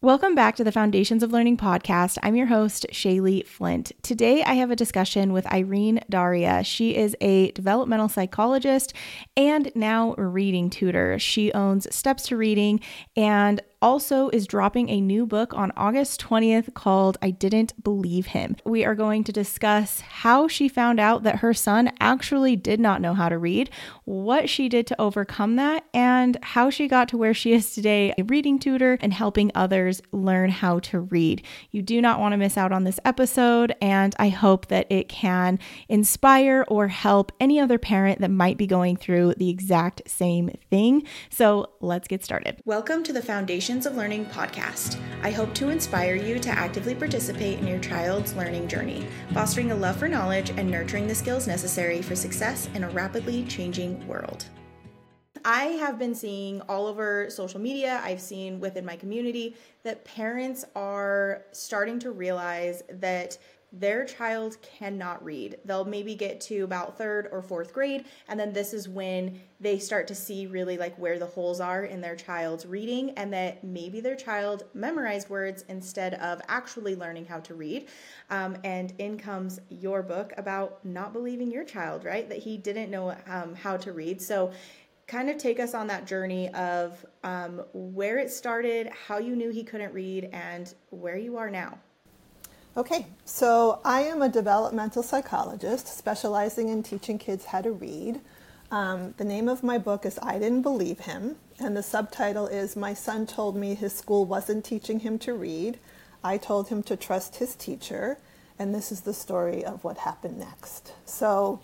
Welcome back to the Foundations of Learning podcast. I'm your host, Shaylee Flint. Today, I have a discussion with Irene Daria. She is a developmental psychologist and now a reading tutor. She owns Steps to Reading and also is dropping a new book on August 20th called I Didn't Believe Him. We are going to discuss how she found out that her son actually did not know how to read, what she did to overcome that, and how she got to where she is today, a reading tutor and helping others learn how to read. You do not want to miss out on this episode, and I hope that it can inspire or help any other parent that might be going through the exact same thing. So let's get started. Welcome to the Foundations of Learning podcast. I hope to inspire you to actively participate in your child's learning journey, fostering a love for knowledge and nurturing the skills necessary for success in a rapidly changing world. I have been seeing all over social media, I've seen within my community, that parents are starting to realize that their child cannot read. They'll maybe get to about third or fourth grade, and then this is when they start to see really like where the holes are in their child's reading, and that maybe their child memorized words instead of actually learning how to read. And in comes your book about not believing your child, right? That he didn't know how to read. So kind of take us on that journey of where it started, how you knew he couldn't read, and where you are now. Okay, so I am a developmental psychologist specializing in teaching kids how to read. The name of my book is I Didn't Believe Him, and the subtitle is My Son Told Me His School Wasn't Teaching Him to Read. I told him to trust his teacher, and this is the story of what happened next. So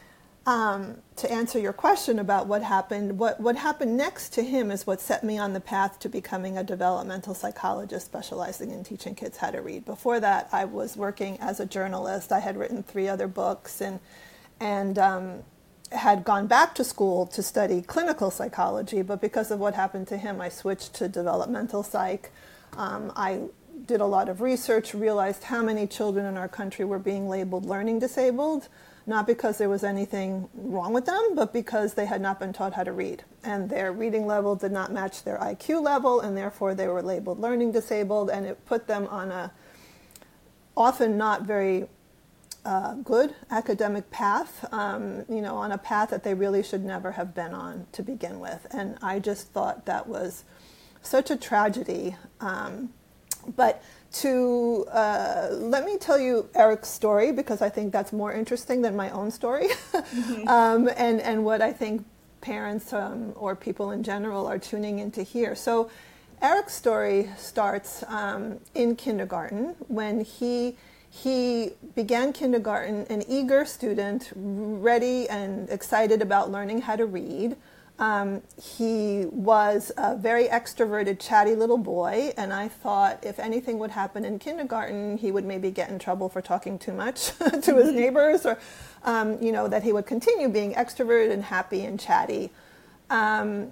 to answer your question about what happened next to him is what set me on the path to becoming a developmental psychologist specializing in teaching kids how to read. Before that, I was working as a journalist. I had written 3 other books and had gone back to school to study clinical psychology, but because of what happened to him, I switched to developmental psych. I did a lot of research, realized how many children in our country were being labeled learning disabled, not because there was anything wrong with them, but because they had not been taught how to read. And their reading level did not match their IQ level, and therefore they were labeled learning disabled, and it put them on a often not very good academic path, on a path that they really should never have been on to begin with. And I just thought that was such a tragedy. But to let me tell you Eric's story, because I think that's more interesting than my own story, and what I think parents or people in general are tuning in to hear. So Eric's story starts in kindergarten when he began kindergarten, an eager student, ready and excited about learning how to read. He was a very extroverted, chatty little boy, and I thought if anything would happen in kindergarten, he would maybe get in trouble for talking too much to his neighbors, or, that he would continue being extroverted and happy and chatty. And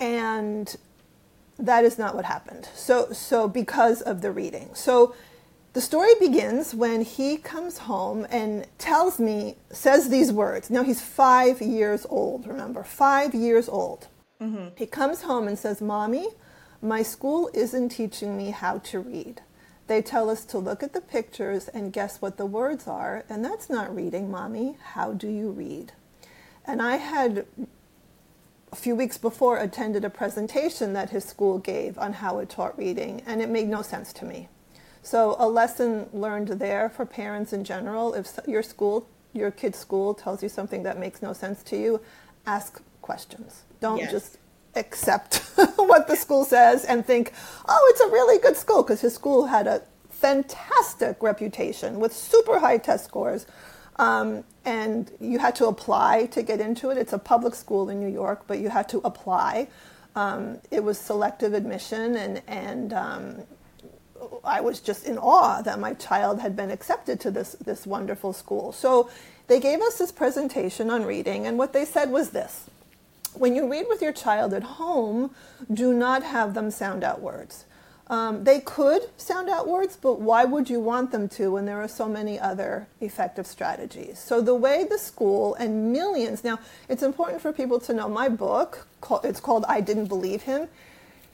that is not what happened. So because of the reading. So the story begins when he comes home and says these words. Now he's 5 years old, remember, 5 years old. Mm-hmm. He comes home and says, "Mommy, my school isn't teaching me how to read. They tell us to look at the pictures and guess what the words are, and that's not reading, Mommy. How do you read?" And I had a few weeks before attended a presentation that his school gave on how it taught reading, and it made no sense to me. So a lesson learned there for parents in general: if your kid's school tells you something that makes no sense to you, ask questions. Don't just accept what the school says and think, oh, it's a really good school, because his school had a fantastic reputation with super high test scores. And you had to apply to get into it. It's a public school in New York, but you had to apply. It was selective admission, and I was just in awe that my child had been accepted to this wonderful school. So they gave us this presentation on reading, and what they said was this: when you read with your child at home, do not have them sound out words. They could sound out words, but why would you want them to when there are so many other effective strategies? So the way the school and millions, now it's important for people to know my book, it's called I Didn't Believe Him.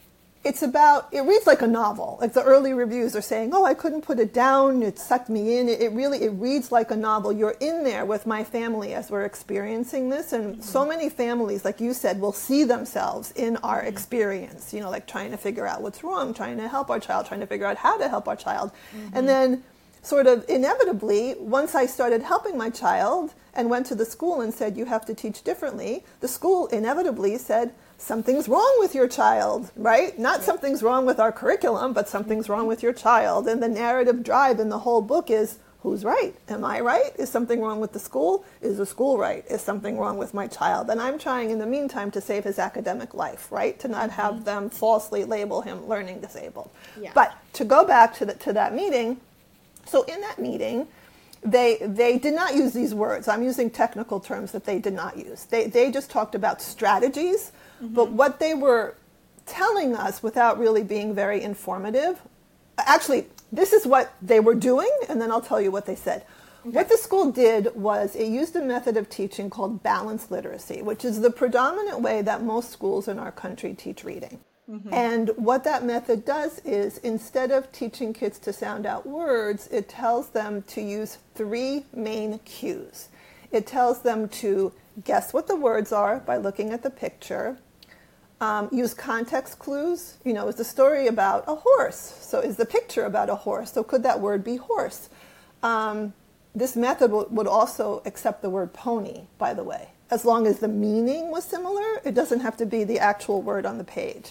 it reads like a novel. Like the early reviews are saying, oh, I couldn't put it down, it sucked me in. It reads like a novel. You're in there with my family as we're experiencing this, and so many families, like you said, will see themselves in our experience, like trying to figure out what's wrong, trying to help our child, trying to figure out how to help our child. And then sort of inevitably, once I started helping my child and went to the school and said, you have to teach differently, the school inevitably said, something's wrong with your child, right? Not something's wrong with our curriculum, but something's wrong with your child. And the narrative drive in the whole book is, who's right? Am I right? Is something wrong with the school? Is the school right? Is something wrong with my child? And I'm trying in the meantime to save his academic life, right? To not have them falsely label him learning disabled. Yeah. But to go back to that meeting, so in that meeting, they did not use these words. I'm using technical terms that they did not use. They just talked about strategies, but what they were telling us without really being very informative, actually, this is what they were doing, and then I'll tell you what they said. Okay. What the school did was it used a method of teaching called balanced literacy, which is the predominant way that most schools in our country teach reading. And what that method does is, instead of teaching kids to sound out words, it tells them to use 3 main cues. It tells them to guess what the words are by looking at the picture, use context clues. Is the story about a horse? So is the picture about a horse? So could that word be horse? This method would also accept the word pony, by the way. As long as the meaning was similar, it doesn't have to be the actual word on the page.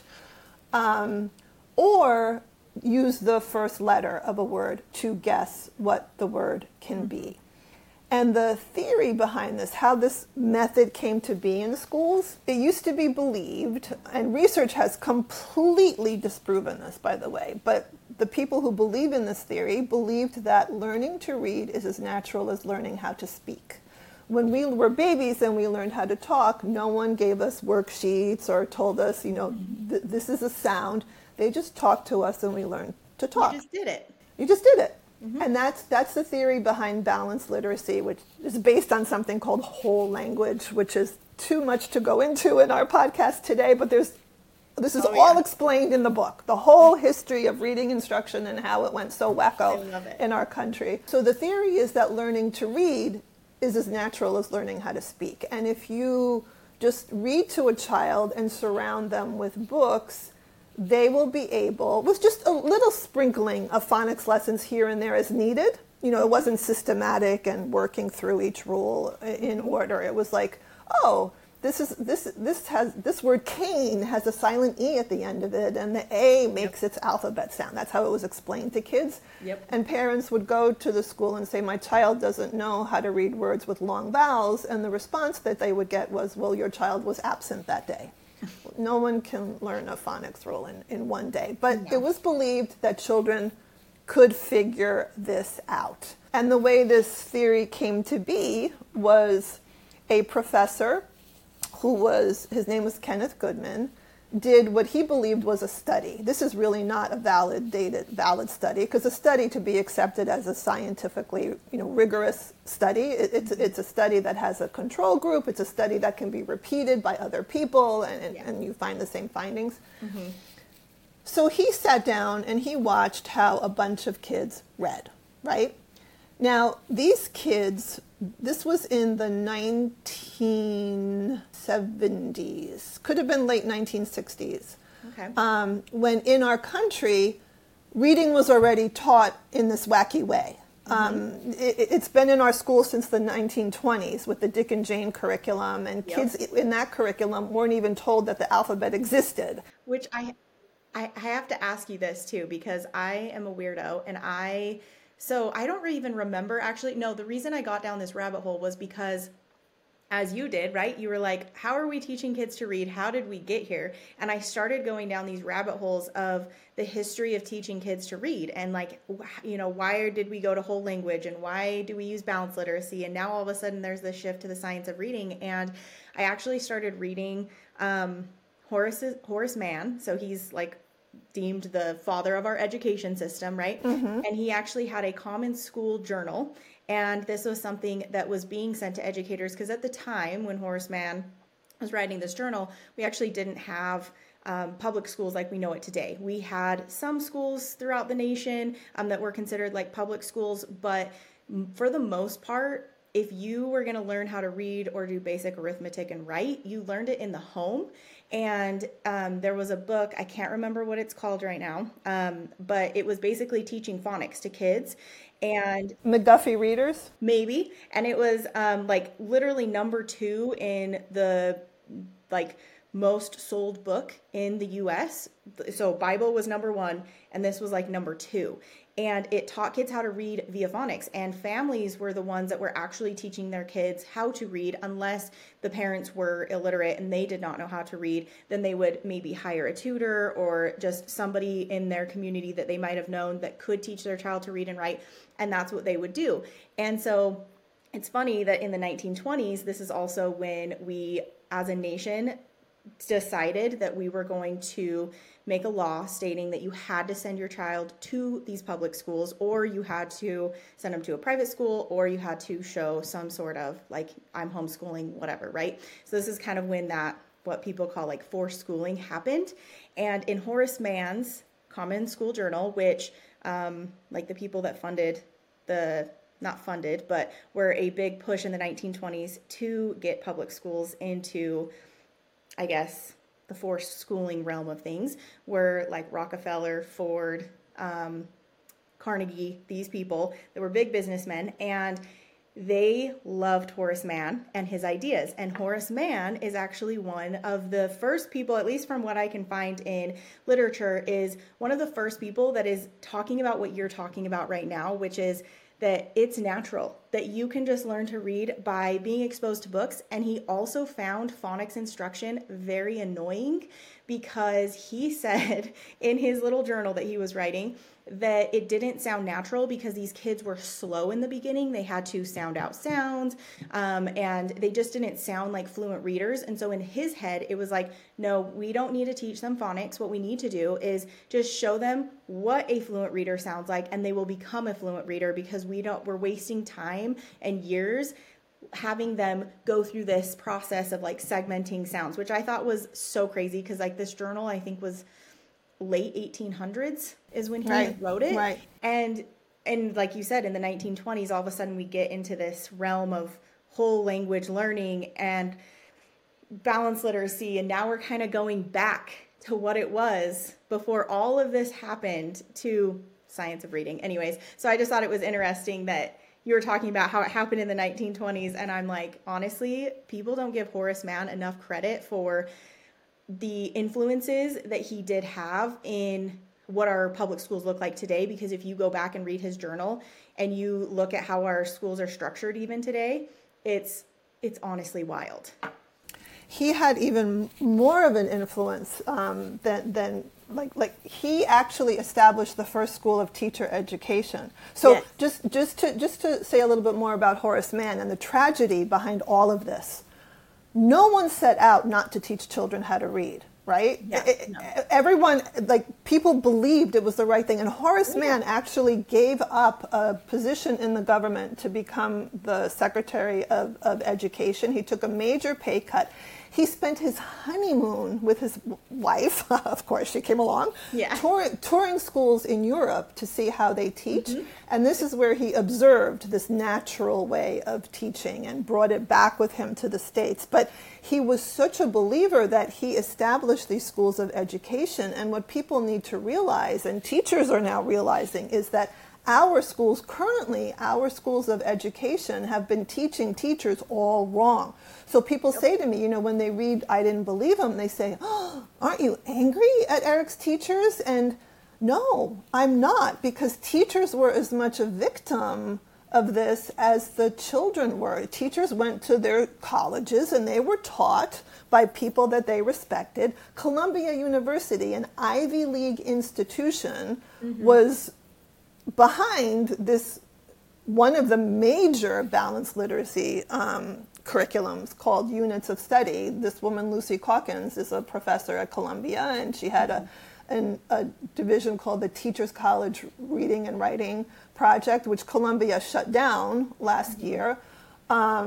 Or use the first letter of a word to guess what the word can be. And the theory behind this, how this method came to be in schools, it used to be believed, and research has completely disproven this, by the way, but the people who believe in this theory believed that learning to read is as natural as learning how to speak. When we were babies and we learned how to talk, no one gave us worksheets or told us, this is a sound. They just talked to us and we learned to talk. You just did it. You just did it. And that's the theory behind balanced literacy, which is based on something called whole language, which is too much to go into in our podcast today, but this is all explained in the book, the whole history of reading instruction and how it went so wacko in our country. So the theory is that learning to read is as natural as learning how to speak. And if you just read to a child and surround them with books, they will be able, with just a little sprinkling of phonics lessons here and there as needed. It wasn't systematic and working through each rule in order. It was like, oh, this word cane has a silent E at the end of it, and the A makes its alphabet sound. That's how it was explained to kids. And parents would go to the school and say, my child doesn't know how to read words with long vowels, and the response that they would get was, well, your child was absent that day. No one can learn a phonics rule in one day. But it was believed that children could figure this out. And the way this theory came to be was a professor his name was Kenneth Goodman, did what he believed was a study. This is really not a valid study, because a study, to be accepted as a scientifically rigorous study, it's a study that has a control group. It's a study that can be repeated by other people, and you find the same findings. So he sat down and he watched how a bunch of kids read, right? Now, these kids, this was in the 1970s, could have been late 1960s, when in our country, reading was already taught in this wacky way. It's been in our schools since the 1920s with the Dick and Jane curriculum, and kids in that curriculum weren't even told that the alphabet existed. Which I have to ask you this too, because I am a weirdo, and So I don't even remember, actually. No, the reason I got down this rabbit hole was because, as you did, right? You were like, how are we teaching kids to read? How did we get here? And I started going down these rabbit holes of the history of teaching kids to read. And why did we go to whole language? And why do we use balanced literacy? And now all of a sudden there's this shift to the science of reading. And I actually started reading Horace Mann. So he's deemed the father of our education system, right? And he actually had a common school journal, and this was something that was being sent to educators, because at the time when Horace Mann was writing this journal, we actually didn't have public schools like we know it today. We had some schools throughout the nation that were considered like public schools, but for the most part, if you were going to learn how to read or do basic arithmetic and write, you learned it in the home. And there was a book, I can't remember what it's called right now, but it was basically teaching phonics to kids. And McGuffey Readers? Maybe. And it was like literally number 2 in the like most sold book in the US. So Bible was number 1, and this was like number 2. And it taught kids how to read via phonics, and families were the ones that were actually teaching their kids how to read. Unless the parents were illiterate and they did not know how to read, then they would maybe hire a tutor or just somebody in their community that they might have known that could teach their child to read and write, and that's what they would do. And so it's funny that in the 1920s, this is also when we as a nation decided that we were going to make a law stating that you had to send your child to these public schools, or you had to send them to a private school, or you had to show some sort of like, I'm homeschooling, whatever, right? So this is kind of when that, what people call like forced schooling happened. And in Horace Mann's Common School Journal, which like the people that funded the, not funded, but were a big push in the 1920s to get public schools into, I guess, the forced schooling realm of things, were like Rockefeller, Ford, Carnegie, these people that were big businessmen, and they loved Horace Mann and his ideas. And Horace Mann is actually one of the first people, at least from what I can find in literature, is one of the first people that is talking about what you're talking about right now, which is that it's natural, that you can just learn to read by being exposed to books. And he also found phonics instruction very annoying, because he said in his little journal that he was writing that it didn't sound natural because these kids were slow in the beginning. They had to sound out sounds, and they just didn't sound like fluent readers. And so in his head, it was like, no, we don't need to teach them phonics. What we need to do is just show them what a fluent reader sounds like, and they will become a fluent reader, because we're wasting time and years having them go through this process of like segmenting sounds, which I thought was so crazy, because like this journal, I think, was late 1800s is when he wrote it. Right. And like you said, in the 1920s, all of a sudden we get into this realm of whole language learning and balanced literacy. And now we're kind of going back to what it was before all of this happened, to science of reading. Anyways, so I just thought it was interesting that you were talking about how it happened in the 1920s. And I'm like, honestly, people don't give Horace Mann enough credit for the influences that he did have in what our public schools look like today. Because if you go back and read his journal and you look at how our schools are structured even today, it's honestly wild. He had even more of an influence than like he actually established the first school of teacher education. So yes. just to say a little bit more about Horace Mann and the tragedy behind all of this. No one set out not to teach children how to read, right? Yeah, no. Everyone, like, people believed it was the right thing. And Horace Mann actually gave up a position in the government to become the Secretary of Education. He took a major pay cut. He spent his honeymoon with his wife, of course, she came along, touring schools in Europe to see how they teach. Mm-hmm. And this is where he observed this natural way of teaching and brought it back with him to the States. But he was such a believer that he established these schools of education. And what people need to realize, and teachers are now realizing, is that our schools of education have been teaching teachers all wrong. So people say to me, when they read I Didn't Believe Him, they say, oh, aren't you angry at Eric's teachers? And no, I'm not, because teachers were as much a victim of this as the children were. Teachers went to their colleges and they were taught by people that they respected. Columbia University, an Ivy League institution, was behind this, one of the major balanced literacy curriculums called Units of Study. This woman, Lucy Calkins, is a professor at Columbia, and she had a division called the Teachers College Reading and Writing Project, which Columbia shut down last year.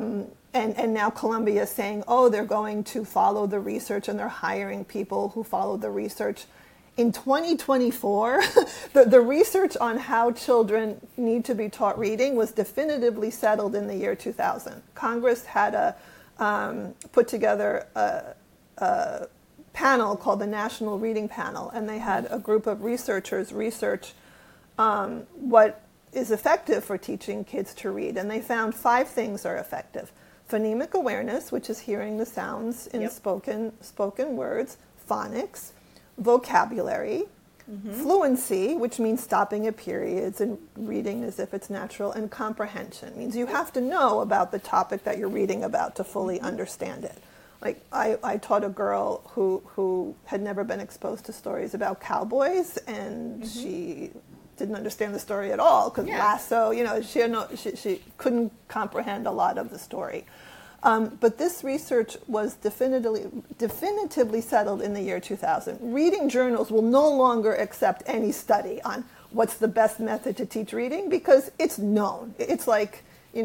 and now Columbia is saying, oh, they're going to follow the research and they're hiring people who follow the research. In 2024, the research on how children need to be taught reading was definitively settled in the year 2000. Congress had put together a panel called the National Reading Panel, and they had a group of researchers research what is effective for teaching kids to read. And they found 5 things are effective. Phonemic awareness, which is hearing the sounds in spoken words, phonics, vocabulary, fluency, which means stopping at periods and reading as if it's natural, and comprehension means you have to know about the topic that you're reading about to fully understand it. Like I taught a girl who had never been exposed to stories about cowboys, and she didn't understand the story at all because lasso, she couldn't comprehend a lot of the story. But this research was definitively settled in the year 2000. Reading journals will no longer accept any study on what's the best method to teach reading because it's known. It's like,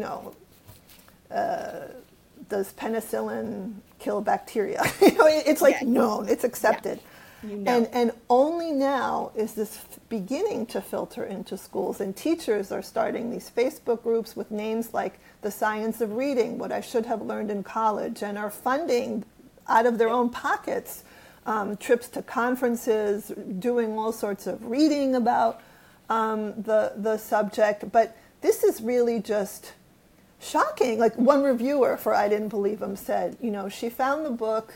does penicillin kill bacteria? It's like known, it's accepted. Yeah. And only now is this beginning to filter into schools, and teachers are starting these Facebook groups with names like The Science of Reading, What I Should Have Learned in College, and are funding out of their own pockets trips to conferences, doing all sorts of reading about the subject. But this is really just shocking. Like one reviewer for I Didn't Believe Him said, she found the book,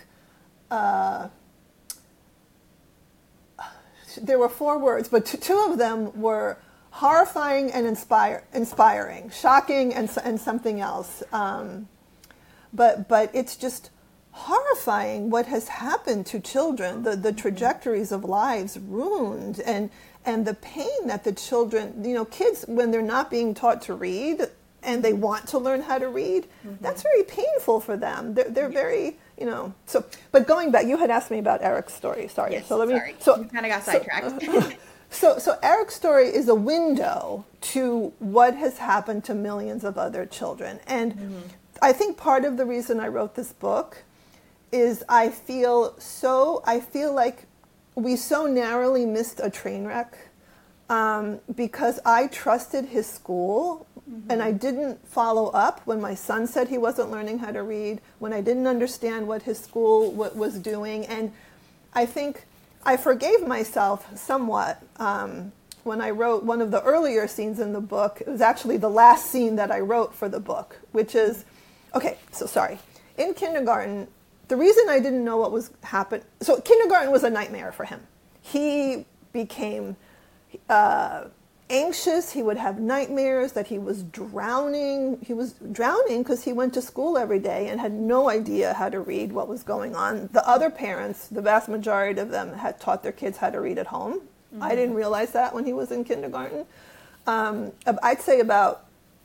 there were 4 words, but 2 of them were horrifying and inspiring, shocking and something else. But it's just horrifying what has happened to children, the trajectories of lives ruined, and the pain that the children, kids, when they're not being taught to read and they want to learn how to read, that's very painful for them. They're very, so, but going back, you had asked me about Eric's story. Sorry. Yes, so let me, sorry. so you kind of got sidetracked. So Eric's story is a window to what has happened to millions of other children. And I think part of the reason I wrote this book is I feel like we so narrowly missed a train wreck because I trusted his school and I didn't follow up when my son said he wasn't learning how to read, when I didn't understand what his school was doing. And I think I forgave myself somewhat when I wrote one of the earlier scenes in the book. It was actually the last scene that I wrote for the book, which is, in kindergarten, the reason I didn't know what was happening, so kindergarten was a nightmare for him. He became anxious. He would have nightmares that he was drowning. He was drowning because he went to school every day and had no idea how to read what was going on. The other parents, the vast majority of them, had taught their kids how to read at home. I didn't realize that when he was in kindergarten. I'd say about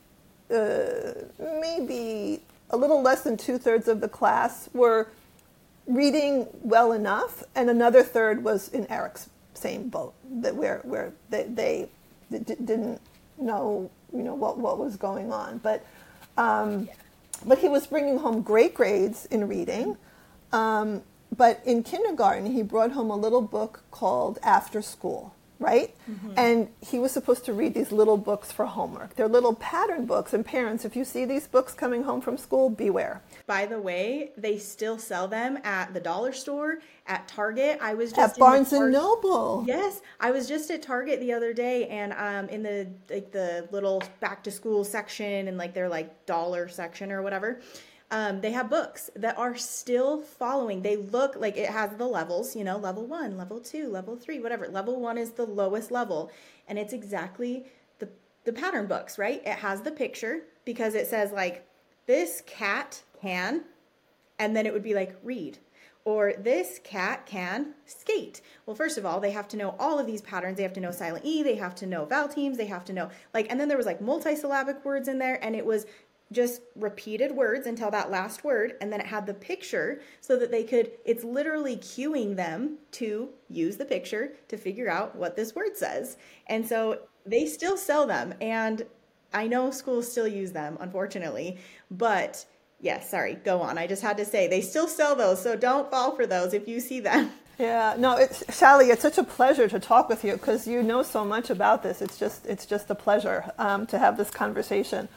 maybe a little less than 2/3 of the class were reading well enough, and another third was in Eric's same boat, that where they didn't know what was going on, but he was bringing home great grades in reading. But in kindergarten, he brought home a little book called After School, right? And he was supposed to read these little books for homework. They're little pattern books, and parents, if you see these books coming home from school, beware. By the way, they still sell them at the dollar store, at Target. I was just at Barnes and Noble. Yes, I was just at Target the other day, and in the little back to school section and their dollar section or whatever. They have books that are still following. They look like it has the levels, level 1, level 2, level 3, whatever. Level 1 is the lowest level. And it's exactly the pattern books, right? It has the picture because it says this cat can, and then it would be read. Or this cat can skate. Well, first of all, they have to know all of these patterns. They have to know silent E. They have to know vowel teams. They have to know and then there was multisyllabic words in there, and it was just repeated words until that last word, and then it had the picture so that it's literally cueing them to use the picture to figure out what this word says. And so they still sell them, and I know schools still use them, unfortunately, but Yes, sorry, go on. I just had to say they still sell those, so don't fall for those if you see them. Yeah, no, Sally, it's such a pleasure to talk with you because you know so much about this. It's just a pleasure to have this conversation.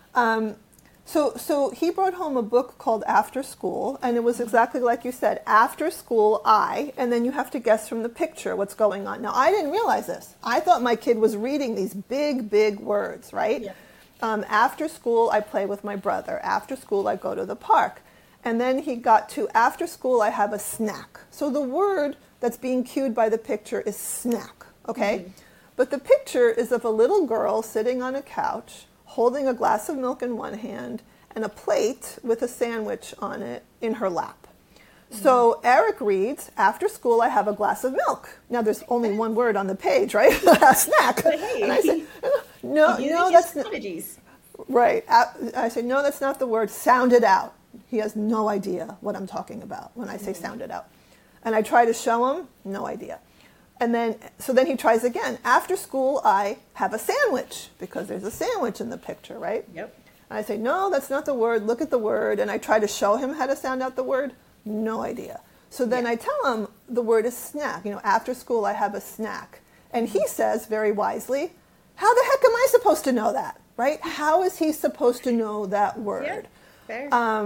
So he brought home a book called After School, and it was exactly like you said, After School I, and then you have to guess from the picture what's going on. Now, I didn't realize this. I thought my kid was reading these big, big words, right? Yeah. After school, I play with my brother. After school, I go to the park. And then he got to, after school, I have a snack. So the word that's being cued by the picture is snack, okay? Mm-hmm. But the picture is of a little girl sitting on a couch, holding a glass of milk in one hand and a plate with a sandwich on it in her lap. Mm-hmm. So Eric reads, after school, I have a glass of milk. Now, there's only one word on the page, right? Snack. Hey. And I said, no, that's not. Right. I said, no, that's not the word. Sound it out. He has no idea what I'm talking about when I say sound it out. And I try to show him, no idea. And then he tries again. After school, I have a sandwich because there's a sandwich in the picture, right? Yep. And I say, no, that's not the word. Look at the word. And I try to show him how to sound out the word. No idea. So then I tell him the word is snack. After school, I have a snack. And he says very wisely, how the heck am I supposed to know that, right? How is he supposed to know that word? Yeah. Fair.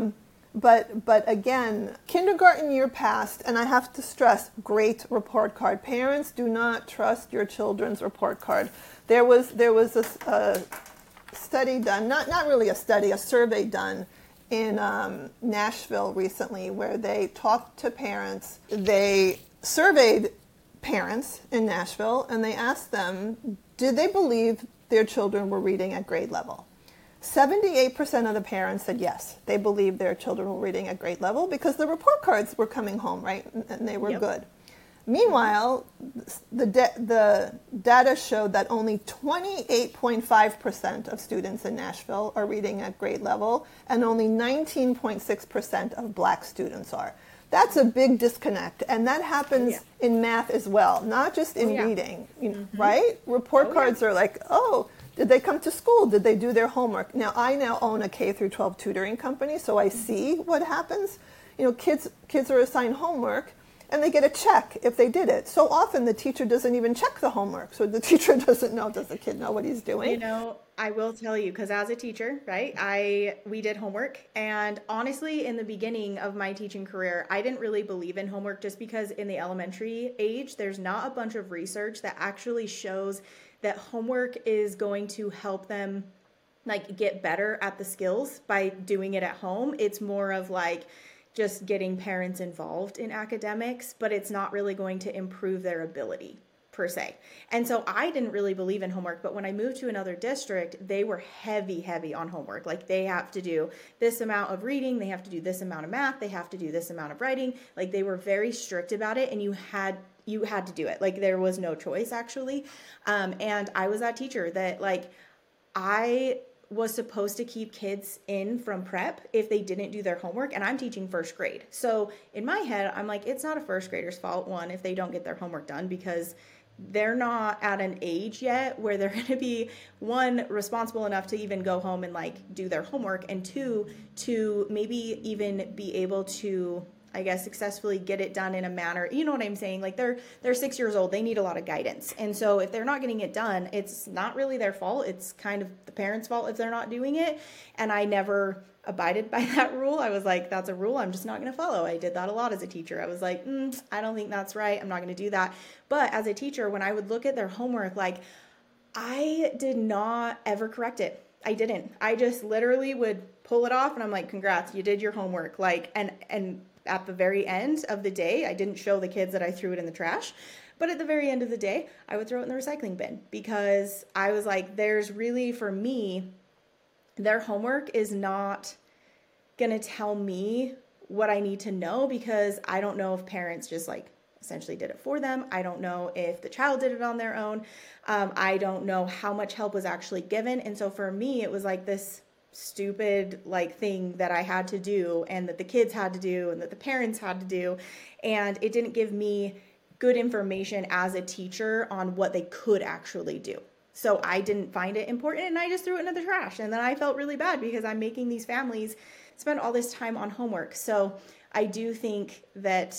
But again, kindergarten year passed, and I have to stress, great report card. Parents, do not trust your children's report card. There was a study done, not really a study, a survey done in Nashville recently where they talked to parents. They surveyed parents in Nashville, and they asked them, did they believe their children were reading at grade level? 78% of the parents said yes, they believed their children were reading at grade level because the report cards were coming home, right? And they were good. Meanwhile, the data showed that only 28.5% of students in Nashville are reading at grade level, and only 19.6% of Black students are. That's a big disconnect, and that happens in math as well, not just in reading, right? Report cards are like, did they come to school? Did they do their homework? Now, I own a K through 12 tutoring company, so I see what happens. Kids are assigned homework, and they get a check if they did it. So often the teacher doesn't even check the homework, so the teacher doesn't know, does the kid know what he's doing? I will tell you, because as a teacher, right, we did homework, and honestly, in the beginning of my teaching career, I didn't really believe in homework just because in the elementary age, there's not a bunch of research that actually shows that homework is going to help them get better at the skills by doing it at home. It's more of just getting parents involved in academics, but it's not really going to improve their ability per se. And so I didn't really believe in homework, but when I moved to another district, they were heavy on homework. They have to do this amount of reading, they have to do this amount of math, they have to do this amount of writing. They were very strict about it, and you had to do it. There was no choice, actually. And I was that teacher that I was supposed to keep kids in from prep if they didn't do their homework, and I'm teaching first grade. So in my head, I'm like, it's not a first grader's fault, one, if they don't get their homework done, because they're not at an age yet where they're going to be, one, responsible enough to even go home and do their homework, and two, to maybe even be able to, I guess, successfully get it done in a manner, you know what I'm saying? They're 6 years old, they need a lot of guidance. And so if they're not getting it done, it's not really their fault. It's kind of the parents' fault if they're not doing it. And I never abided by that rule. I was like, that's a rule I'm just not going to follow. I did that a lot as a teacher. I was like, I don't think that's right. I'm not going to do that. But as a teacher, when I would look at their homework, I did not ever correct it. I didn't. I just literally would pull it off, and I'm like, congrats, you did your homework. And at the very end of the day, I didn't show the kids that I threw it in the trash. But at the very end of the day, I would throw it in the recycling bin, because I was like, there's really, for me, their homework is not going to tell me what I need to know, because I don't know if parents just essentially did it for them. I don't know if the child did it on their own. I don't know how much help was actually given. And so for me, it was this stupid thing that I had to do, and that the kids had to do, and that the parents had to do. And it didn't give me good information as a teacher on what they could actually do. So I didn't find it important and I just threw it into the trash. And then I felt really bad because I'm making these families spend all this time on homework. So I do think that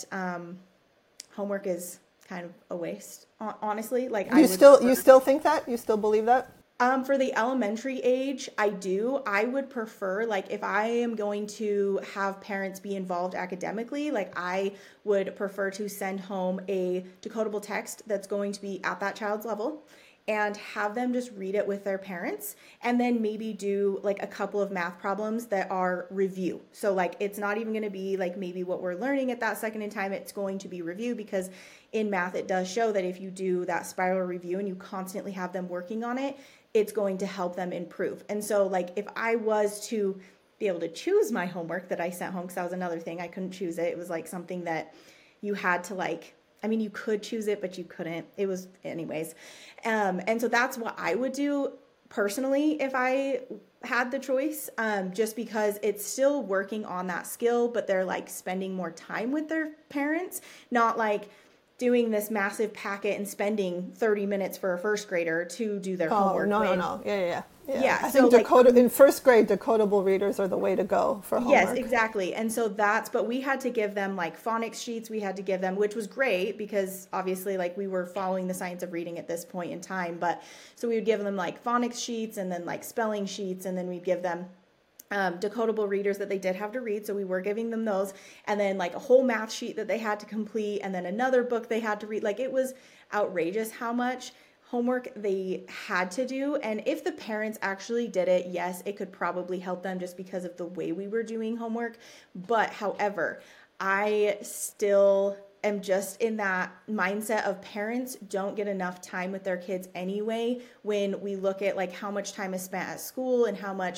homework is kind of a waste, honestly. Like you still think that? You still believe that? For the elementary age, I do. I would prefer, like, if I am going to have parents be involved academically, like, I would prefer to send home a decodable text that's going to be at that child's level and have them just read it with their parents, and then maybe do like a couple of math problems that are review. So like, it's not even going to be like maybe what we're learning at that second in time, it's going to be review, because in math it does show that if you do that spiral review and you constantly have them working on it, it's going to help them improve. And so like, if I was to be able to choose my homework that I sent home, because that was another thing, I couldn't choose it. It was like something that you had to like, I mean, you could choose it, but you couldn't. It was anyways. And so that's what I would do personally if I had the choice, just because it's still working on that skill, but they're like spending more time with their parents, not like doing this massive packet and spending 30 minutes for a first grader to do their homework. No. Yeah. I so think in first grade, decodable readers are the way to go for homework. Yes, exactly. And so but we had to give them like phonics sheets. We had to give them, which was great because obviously like we were following the science of reading at this point in time. But so we would give them like phonics sheets and then like spelling sheets, and then we'd give them decodable readers that they did have to read. So we were giving them those, and then like a whole math sheet that they had to complete, and then another book they had to read. Like, it was outrageous how much homework they had to do. And if the parents actually did it, yes, it could probably help them just because of the way we were doing homework. But however, I still am just in that mindset of parents don't get enough time with their kids anyway. When we look at like how much time is spent at school and how much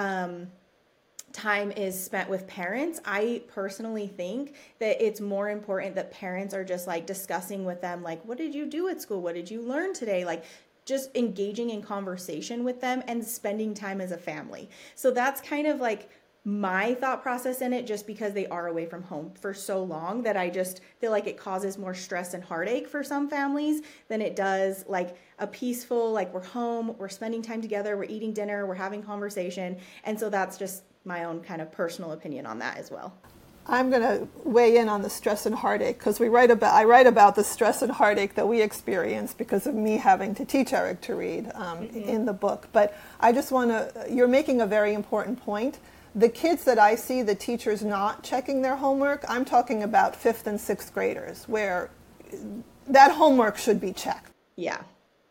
time is spent with parents, I personally think that it's more important that parents are just like discussing with them, like, what did you do at school? What did you learn today? Like, just engaging in conversation with them and spending time as a family. So that's kind of like my thought process in it, just because they are away from home for so long, that I just feel like it causes more stress and heartache for some families than it does like a peaceful, like, we're home, we're spending time together, we're eating dinner, we're having conversation. And so that's just my own kind of personal opinion on that as well. I'm going to weigh in on the stress and heartache, because I write about the stress and heartache that we experience because of me having to teach Eric to read in the book. But I just want to, you're making a very important point. The kids that I see, the teachers not checking their homework, I'm talking about 5th and 6th graders, where that homework should be checked. Yeah.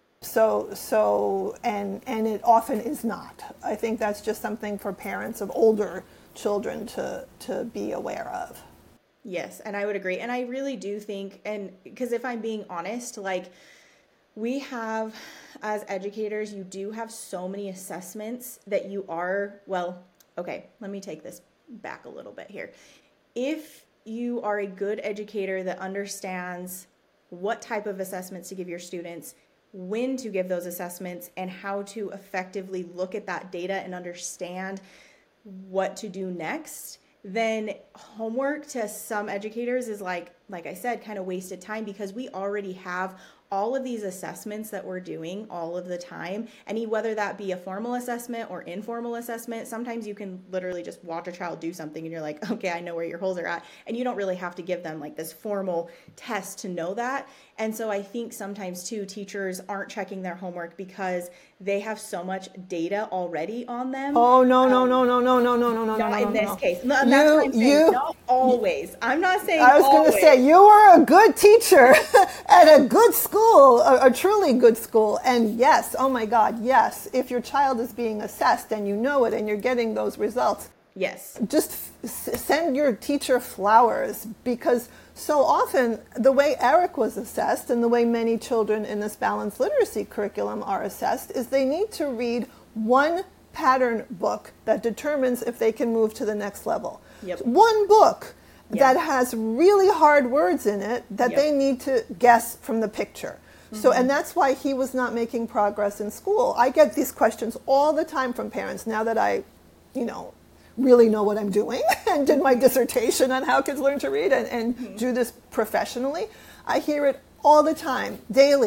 So and it often is not. I think that's just something for parents of older children to be aware of. Yes, and I would agree. And I really do think, and because if I'm being honest, like, we have, as educators, you do have so many assessments that you are, well, okay, let me take this back a little bit here. If you are a good educator that understands what type of assessments to give your students, when to give those assessments, and how to effectively look at that data and understand what to do next, then homework to some educators is like I said, kind of wasted time, because we already have all of these assessments that we're doing all of the time. And whether that be a formal assessment or informal assessment, sometimes you can literally just watch a child do something and you're like, okay, I know where your holes are at. And you don't really have to give them like this formal test to know that. And so I think sometimes too, teachers aren't checking their homework because they have so much data already on them. Oh, no. Not in this case. That's what I'm saying. Not always. I'm not saying I was going to say, you were a good teacher at a good school, a truly good school. And yes, oh my God, yes, if your child is being assessed and you know it and you're getting those results, yes, just send your teacher flowers, because so often the way Eric was assessed and the way many children in this balanced literacy curriculum are assessed is they need to read one pattern book that determines if they can move to the next level. Yep. One book that has really hard words in it that they need to guess from the picture. So, and that's why he was not making progress in school. I get these questions all the time from parents now that I, really know what I'm doing and did my dissertation on how kids learn to read and do this professionally. I hear it all the time, daily.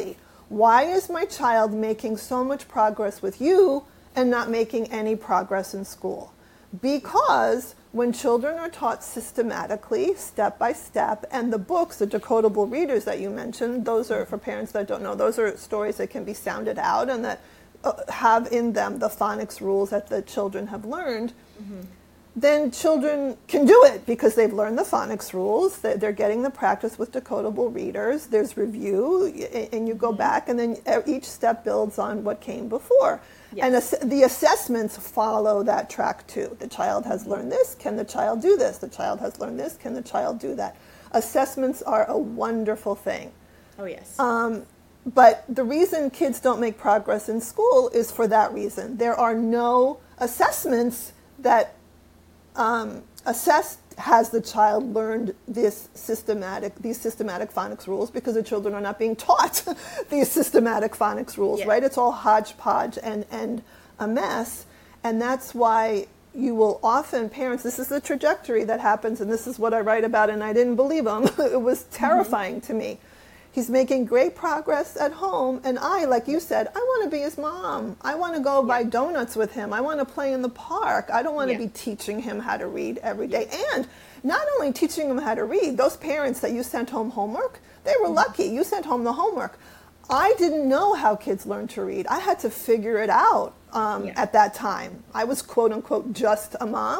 Why is my child making so much progress with you and not making any progress in school? Because when children are taught systematically, step by step, and the books, the decodable readers that you mentioned, those are, for parents that don't know, those are stories that can be sounded out and that have in them the phonics rules that the children have learned, then children can do it because they've learned the phonics rules. They're getting the practice with decodable readers. There's review, and you go back, and then each step builds on what came before. Yes. And the assessments follow that track too. The child has learned this. Can the child do this? The child has learned this. Can the child do that? Assessments are a wonderful thing. Oh, yes. But the reason kids don't make progress in school is for that reason. There are no assessments that assess has the child learned these systematic phonics rules, because the children are not being taught these systematic phonics rules, right? It's all hodgepodge and a mess. And that's why you will often, parents, this is the trajectory that happens, and this is what I write about, and I didn't believe him. It was terrifying to me. He's making great progress at home, and I, like you said, I want to be his mom. I want to go buy donuts with him. I want to play in the park. I don't want to be teaching him how to read every day. And not only teaching him how to read, those parents that you sent home homework, they were lucky. You sent home the homework. I didn't know how kids learn to read. I had to figure it out at that time. I was, quote unquote, just a mom,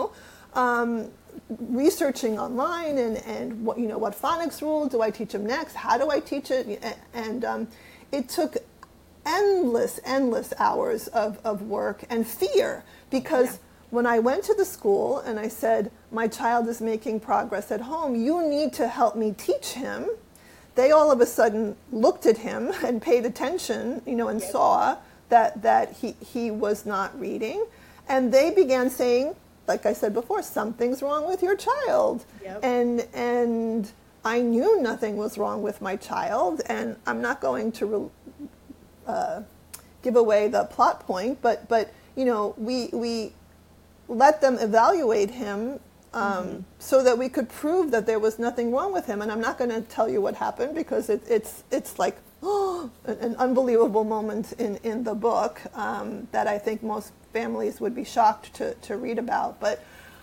researching online and what phonics rule do I teach them next? How do I teach it? And it took endless hours of work and fear, because when I went to the school and I said, my child is making progress at home, you need to help me teach him, they all of a sudden looked at him and paid attention, and saw that he was not reading, and they began saying, like I said before, something's wrong with your child. And I knew nothing was wrong with my child, and I'm not going to give away the plot point, but we let them evaluate him so that we could prove that there was nothing wrong with him. And I'm not going to tell you what happened, because it's like an unbelievable moment in the book that I think most families would be shocked to read about. But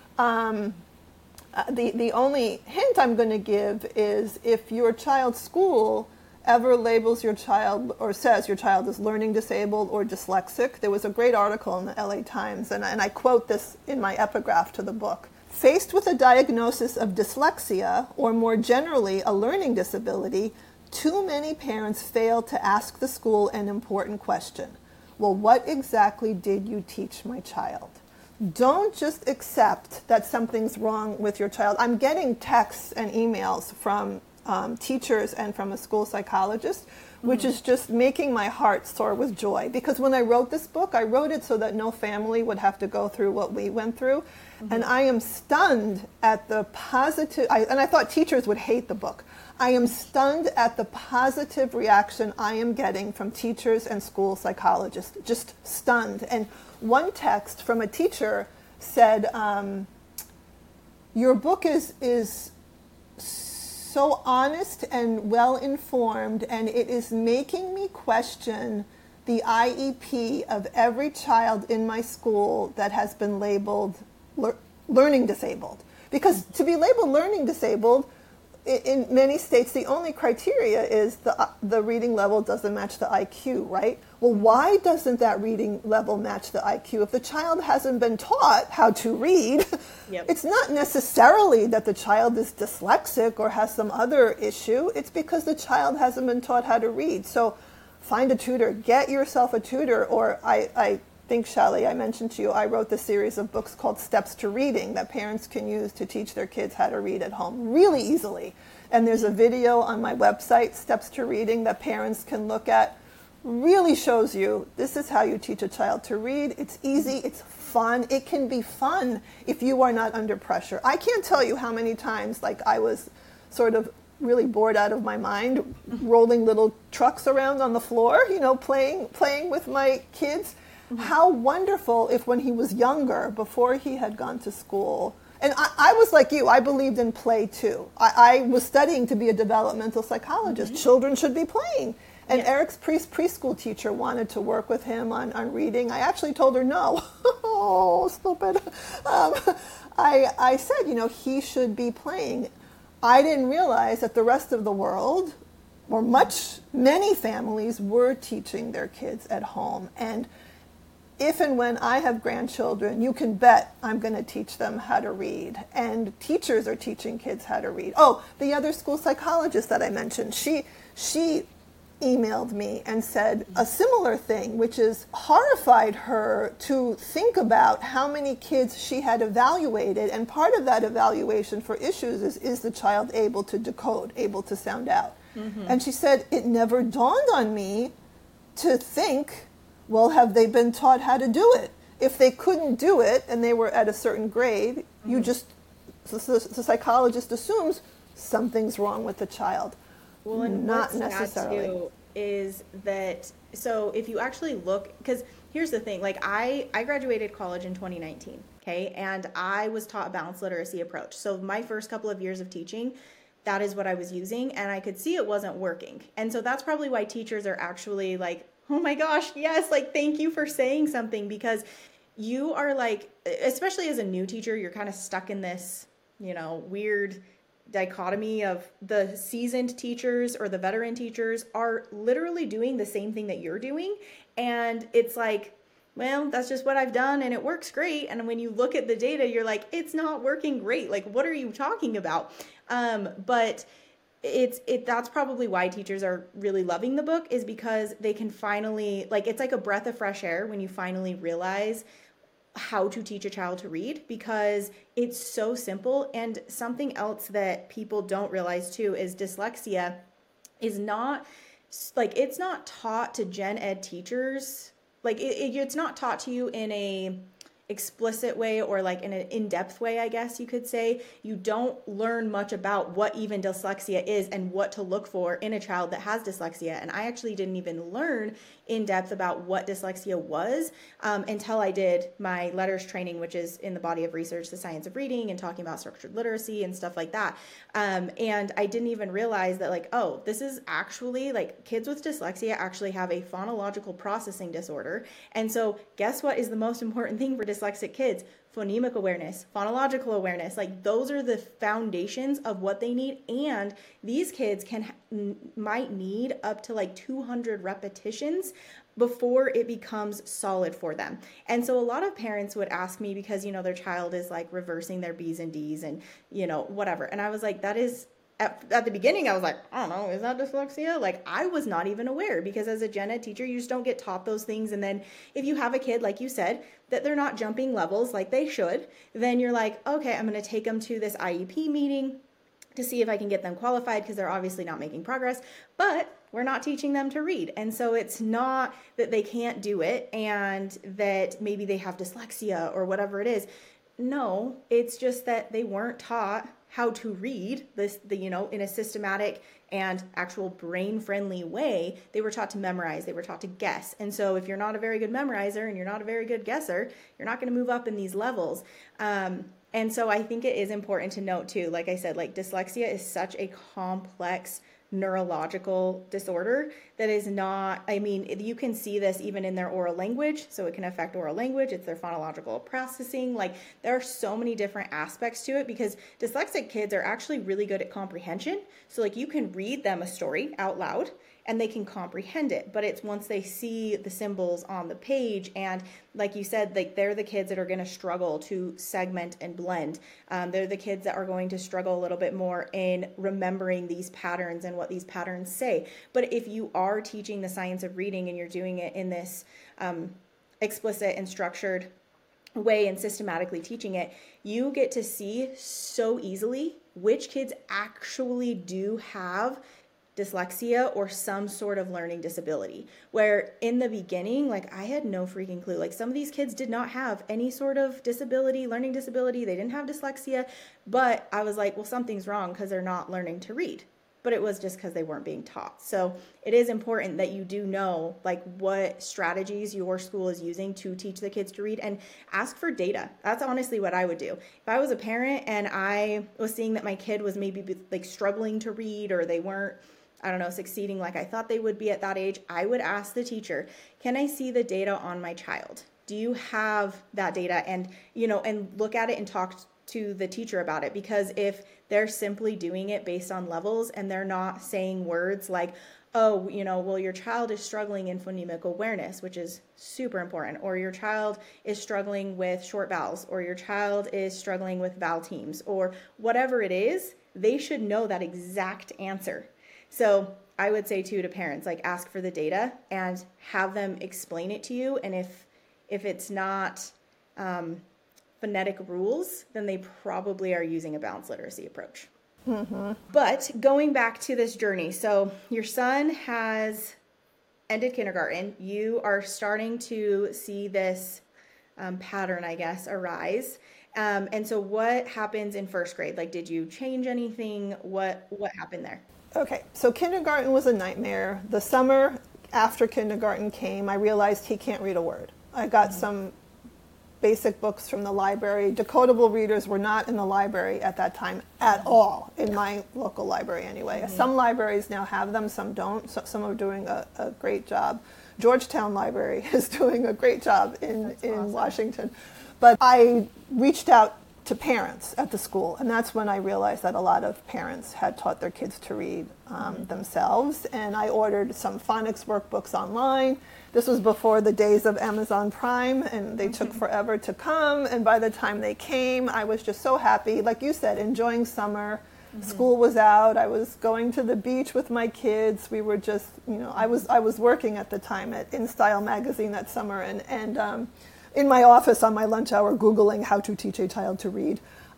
the only hint I'm going to give is, if your child's school ever labels your child or says your child is learning disabled or dyslexic, there was a great article in the LA Times, and I quote this in my epigraph to the book. Faced with a diagnosis of dyslexia, or more generally a learning disability, too many parents fail to ask the school an important question. Well, what exactly did you teach my child? Don't just accept that something's wrong with your child. I'm getting texts and emails from teachers and from a school psychologist, which is just making my heart soar with joy. Because when I wrote this book, I wrote it so that no family would have to go through what we went through. And I am stunned at the positive, and I thought teachers would hate the book. I am stunned at the positive reaction I am getting from teachers and school psychologists, just stunned. And one text from a teacher said, your book is so honest and well-informed, and it is making me question the IEP of every child in my school that has been labeled learning disabled. Because to be labeled learning disabled, in many states, the only criteria is the reading level doesn't match the IQ, right? Well, why doesn't that reading level match the IQ? If the child hasn't been taught how to read, it's not necessarily that the child is dyslexic or has some other issue. It's because the child hasn't been taught how to read. So find a tutor, get yourself a tutor, or I think, Shally, I mentioned to you, I wrote this series of books called Steps to Reading that parents can use to teach their kids how to read at home really easily. And there's a video on my website, Steps to Reading, that parents can look at. Really shows you this is how you teach a child to read. It's easy, it's fun. It can be fun if you are not under pressure. I can't tell you how many times I was sort of really bored out of my mind, rolling little trucks around on the floor, playing with my kids. How wonderful if when he was younger, before he had gone to school, and I was like you, I believed in play too. I was studying to be a developmental psychologist. Children should be playing. And Eric's preschool teacher wanted to work with him on reading. I actually told her no. Oh, stupid. I said, he should be playing. I didn't realize that the rest of the world, or many families, were teaching their kids at home. And if and when I have grandchildren, you can bet I'm going to teach them how to read. And teachers are teaching kids how to read. Oh, the other school psychologist that I mentioned, she emailed me and said a similar thing, which is horrified her to think about how many kids she had evaluated. And part of that evaluation for issues is the child able to decode, able to sound out. Mm-hmm. And she said, it never dawned on me to think, well, have they been taught how to do it? If they couldn't do it and they were at a certain grade, mm-hmm. The psychologist assumes something's wrong with the child. Well, and not necessarily. Sad too is that, so if you actually look, because here's the thing, like I graduated college in 2019, okay, and I was taught a balanced literacy approach. So my first couple of years of teaching, that is what I was using, and I could see it wasn't working. And so that's probably why teachers are actually like, oh my gosh, yes, like thank you for saying something, because you are like, especially as a new teacher, you're kind of stuck in this, weird dichotomy of the seasoned teachers or the veteran teachers are literally doing the same thing that you're doing. And it's like, well, that's just what I've done and it works great. And when you look at the data, you're like, it's not working great. Like, what are you talking about? But that's probably why teachers are really loving the book, is because they can finally, like, it's like a breath of fresh air when you finally realize how to teach a child to read, because it's so simple. And something else that people don't realize too is dyslexia is not like, it's not taught to gen ed teachers. Like it's not taught to you in a explicit way or like in an in-depth way, I guess you could say. You don't learn much about what even dyslexia is and what to look for in a child that has dyslexia. And I actually didn't even learn in depth about what dyslexia was until I did my letters training, which is in the body of research, the science of reading and talking about structured literacy and stuff like that. And I didn't even realize that, like, oh, this is actually like kids with dyslexia actually have a phonological processing disorder. And so guess what is the most important thing for dyslexic kids? Phonemic awareness, phonological awareness. Like, those are the foundations of what they need. And these kids might need up to like 200 repetitions before it becomes solid for them. And so a lot of parents would ask me, because, their child is like reversing their B's and D's and, whatever. And I was like, that is, at the beginning, I was like, I don't know, is that dyslexia? Like, I was not even aware, because as a gen ed teacher, you just don't get taught those things. And then if you have a kid, like you said, that they're not jumping levels like they should, then you're like, okay, I'm going to take them to this IEP meeting to see if I can get them qualified, because they're obviously not making progress, but we're not teaching them to read. And so it's not that they can't do it and that maybe they have dyslexia or whatever it is. No, it's just that they weren't taught how to read in a systematic and actual brain-friendly way. They were taught to memorize. They were taught to guess. And so if you're not a very good memorizer and you're not a very good guesser, you're not going to move up in these levels. And so I think it is important to note too, like I said, like dyslexia is such a complex neurological disorder that is not, you can see this even in their oral language. So it can affect oral language. It's their phonological processing. Like, there are so many different aspects to it, because dyslexic kids are actually really good at comprehension. So like, you can read them a story out loud and they can comprehend it, but it's once they see the symbols on the page. And like you said, like, they're the kids that are going to struggle to segment and blend. They're the kids that are going to struggle a little bit more in remembering these patterns and what these patterns say. But if you are teaching the science of reading and you're doing it in this explicit and structured way and systematically teaching it, you get to see so easily which kids actually do have dyslexia or some sort of learning disability, where in the beginning, like, I had no freaking clue. Like, some of these kids did not have any sort of disability, learning disability. They didn't have dyslexia, but I was like, well, something's wrong because they're not learning to read. But it was just because they weren't being taught. So it is important that you do know, like, what strategies your school is using to teach the kids to read, and ask for data. That's honestly what I would do. If I was a parent and I was seeing that my kid was maybe like struggling to read, or they weren't I don't know, succeeding like I thought they would be at that age, I would ask the teacher, can I see the data on my child? Do you have that data? And, and look at it and talk to the teacher about it. Because if they're simply doing it based on levels and they're not saying words like, oh, well, your child is struggling in phonemic awareness, which is super important, or your child is struggling with short vowels, or your child is struggling with vowel teams, or whatever it is, they should know that exact answer. So I would say too to parents, like, ask for the data and have them explain it to you. And if it's not phonetic rules, then they probably are using a balanced literacy approach. Mm-hmm. But going back to this journey, so your son has ended kindergarten. You are starting to see this pattern, I guess, arise. And so what happens in first grade? Like, did you change anything? What happened there? Okay, so kindergarten was a nightmare. The summer after kindergarten came, I realized he can't read a word. I got some basic books from the library. Decodable readers were not in the library at that time at all, in my local library anyway. Mm-hmm. Some libraries now have them, some don't. So some are doing a great job. Georgetown Library is doing a great job in Washington. But I reached out to parents at the school, and that's when I realized that a lot of parents had taught their kids to read themselves, and I ordered some phonics workbooks online. This was before the days of Amazon Prime, and they took forever to come, and by the time they came, I was just so happy. Like you said, enjoying summer. School was out. I was going to the beach with my kids. We were just, I was working at the time at InStyle magazine that summer, and in my office on my lunch hour, Googling how to teach a child to read.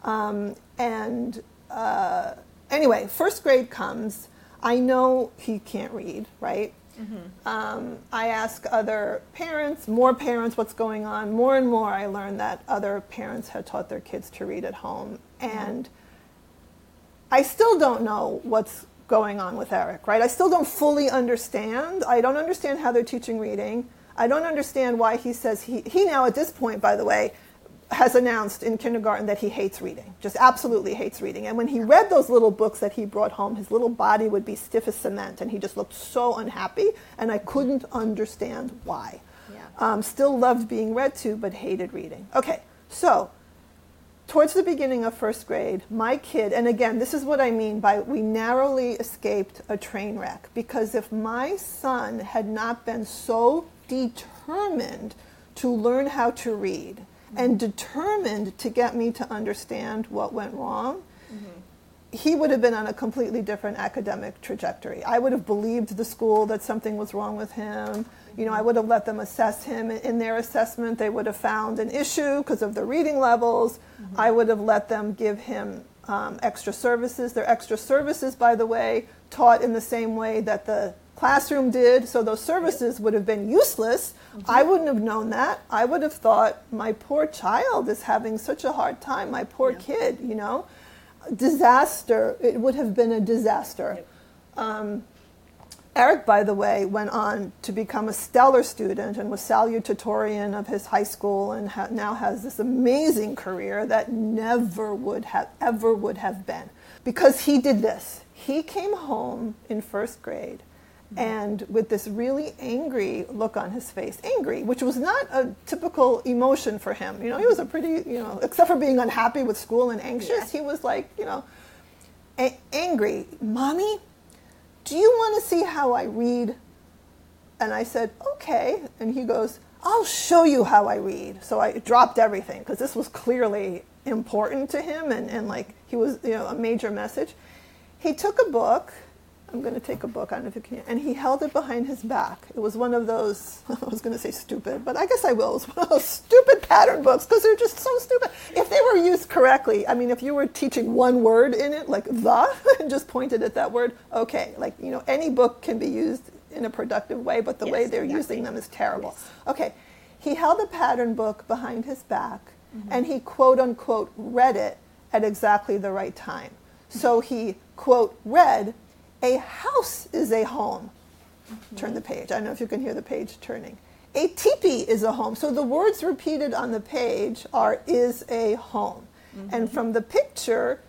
Anyway, first grade comes. I know he can't read, right? Mm-hmm. I ask other parents, more parents, what's going on. More and more I learned that other parents had taught their kids to read at home. And I still don't know what's going on with Eric, right? I still don't fully understand. I don't understand how they're teaching reading. I don't understand why he says he now at this point, by the way, has announced in kindergarten that he hates reading, just absolutely hates reading. And when he read those little books that he brought home, his little body would be stiff as cement, and he just looked so unhappy, and I couldn't understand why. Yeah. Still loved being read to, but hated reading. Okay, so towards the beginning of first grade, my kid, and again, this is what I mean by we narrowly escaped a train wreck, because if my son had not been so determined to learn how to read and determined to get me to understand what went wrong, he would have been on a completely different academic trajectory. I would have believed the school that something was wrong with him. I would have let them assess him. In their assessment, they would have found an issue because of the reading levels. I would have let them give him extra services. Their extra services, by the way, taught in the same way that the classroom did, so those services would have been useless. I wouldn't have known that. I would have thought, my poor child is having such a hard time, my poor kid, Disaster. It would have been a disaster. Eric, by the way, went on to become a stellar student and was salutatorian of his high school, and now has this amazing career that never would have been, because he did this. He came home in first grade and with this really angry look on his face, which was not a typical emotion for him. He was a pretty, except for being unhappy with school and anxious, he was like, angry. Mommy, do you want to see how I read? And I said, okay. And he goes, I'll show you how I read. So I dropped everything, because this was clearly important to him, and like he was, a major message. He took a book. I'm going to take a book, I don't know if you can, and he held it behind his back. It was one of those, I was going to say stupid, but I guess I will. It was one of those stupid pattern books, because they're just so stupid. If they were used correctly, if you were teaching one word in it, like the, and just pointed at that word, okay. Like, any book can be used in a productive way, but the way they're using them is terrible. Yes. Okay, he held a pattern book behind his back, and he quote unquote read it at exactly the right time. So he quote read, a house is a home. Turn the page. I don't know if you can hear the page turning. A teepee is a home. So the words repeated on the page are is a home. And from the picture,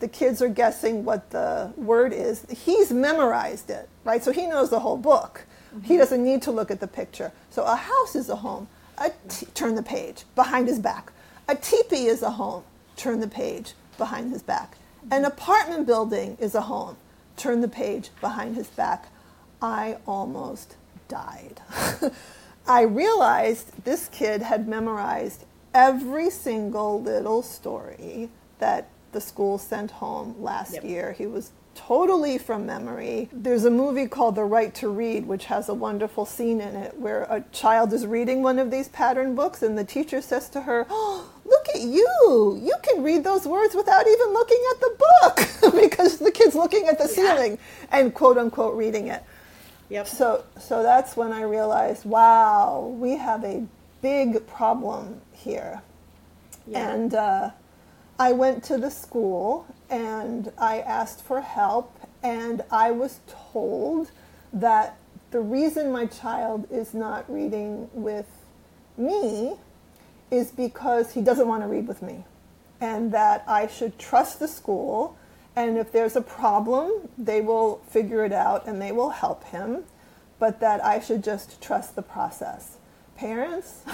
the kids are guessing what the word is, he's memorized it, right? So he knows the whole book. He doesn't need to look at the picture. So a house is a home. Turn the page, behind his back. A teepee is a home. Turn the page, behind his back. An apartment building is a home. Turn the page, behind his back. I almost died. I realized this kid had memorized every single little story that the school sent home last year. He was totally from memory. There's a movie called The Right to Read, which has a wonderful scene in it where a child is reading one of these pattern books and the teacher says to her, "Oh, look at you. You can read those words without even looking at the book," because the kid's looking at the ceiling and quote unquote reading it. Yep. So that's when I realized, wow, we have a big problem here. Yeah. And I went to the school and I asked for help, and I was told that the reason my child is not reading with me is because he doesn't want to read with me, and that I should trust the school, and if there's a problem, they will figure it out and they will help him, but that I should just trust the process. Parents,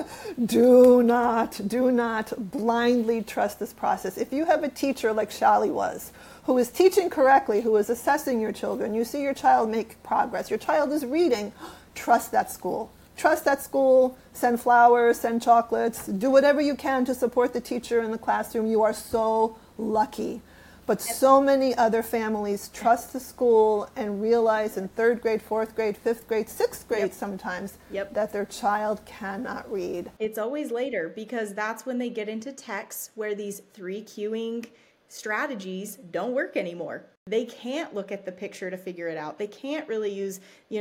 do not blindly trust this process. If you have a teacher like Shali was, who is teaching correctly, who is assessing your children, you see your child make progress, your child is reading, trust that school. Trust that school, send flowers, send chocolates, do whatever you can to support the teacher in the classroom. You are so lucky. But so many other families trust the school and realize in 3rd grade, 4th grade, 5th grade, 6th grade sometimes that their child cannot read. It's always later, because that's when they get into texts where these 3 cueing strategies don't work anymore. They can't look at the picture to figure it out. They can't really use,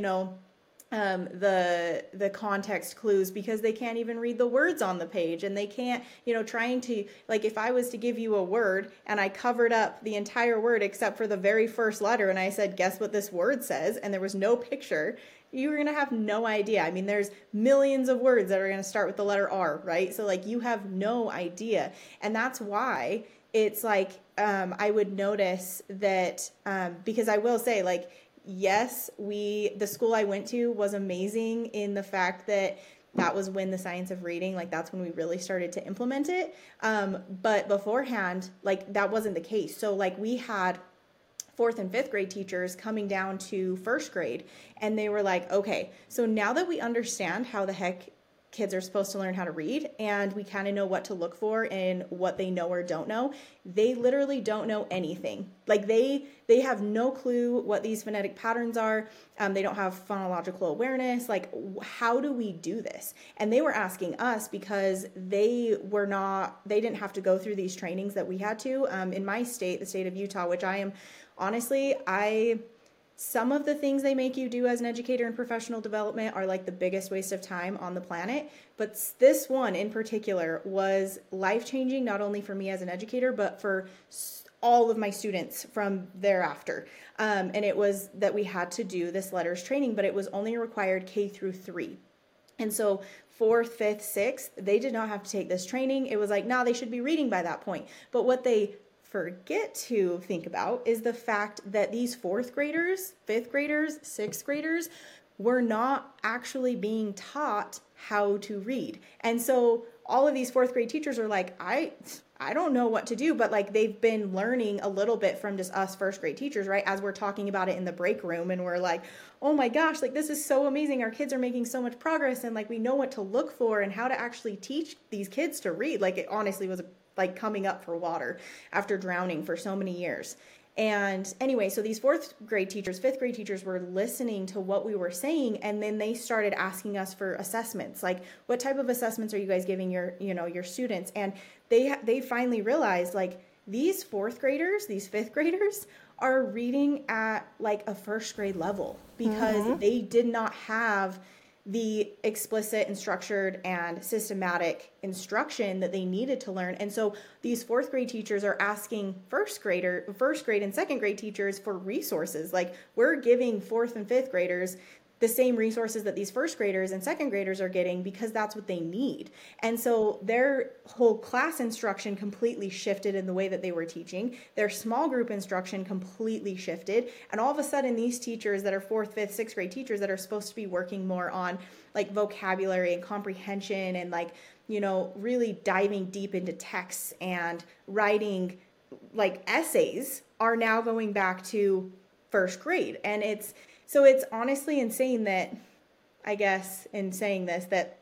the context clues, because they can't even read the words on the page, and they can't, trying to, like, if I was to give you a word and I covered up the entire word except for the very first letter and I said, guess what this word says, and there was no picture, you're going to have no idea. I mean, there's millions of words that are going to start with the letter R, right? So like, you have no idea. And that's why it's like, I would notice that, because I will say, like, yes, the school I went to was amazing in the fact that was when the science of reading, like, that's when we really started to implement it. But beforehand, like, that wasn't the case. So like, we had 4th and 5th grade teachers coming down to 1st grade, and they were like, okay, so now that we understand how the heck kids are supposed to learn how to read, and we kind of know what to look for and what they know or don't know, they literally don't know anything. Like, they have no clue what these phonetic patterns are. They don't have phonological awareness. Like, how do we do this? And they were asking us because they didn't have to go through these trainings that we had to. In my state, the state of Utah, which I am, honestly, some of the things they make you do as an educator in professional development are like the biggest waste of time on the planet. But this one in particular was life-changing, not only for me as an educator, but for all of my students from thereafter. And it was that we had to do this letters training, but it was only required K through 3. And so 4th, 5th, 6th, they did not have to take this training. It was like, they should be reading by that point. But what they forget to think about is the fact that these 4th graders, 5th graders, 6th graders were not actually being taught how to read. And so all of these 4th grade teachers are like, I don't know what to do, but like, they've been learning a little bit from just us 1st grade teachers, right? As we're talking about it in the break room, and we're like, oh my gosh, like, this is so amazing. Our kids are making so much progress, and like, we know what to look for and how to actually teach these kids to read. Like, it honestly was like coming up for water after drowning for so many years. And anyway, so these 4th grade teachers, 5th grade teachers were listening to what we were saying, and then they started asking us for assessments. Like, what type of assessments are you guys giving your students? And they finally realized, like, these 4th graders, these 5th graders are reading at like a 1st grade level, because they did not have the explicit and structured and systematic instruction that they needed to learn. And so these 4th grade teachers are asking 1st grade and 2nd grade teachers for resources. Like, we're giving 4th and 5th graders the same resources that these first graders and second graders are getting, because that's what they need. And so their whole class instruction completely shifted in the way that they were teaching. Their small group instruction completely shifted. And all of a sudden, these teachers that are 4th, 5th, 6th grade teachers that are supposed to be working more on like vocabulary and comprehension and like, you know, really diving deep into texts and writing like essays are now going back to first grade. And it's honestly insane that, I guess, in saying this, that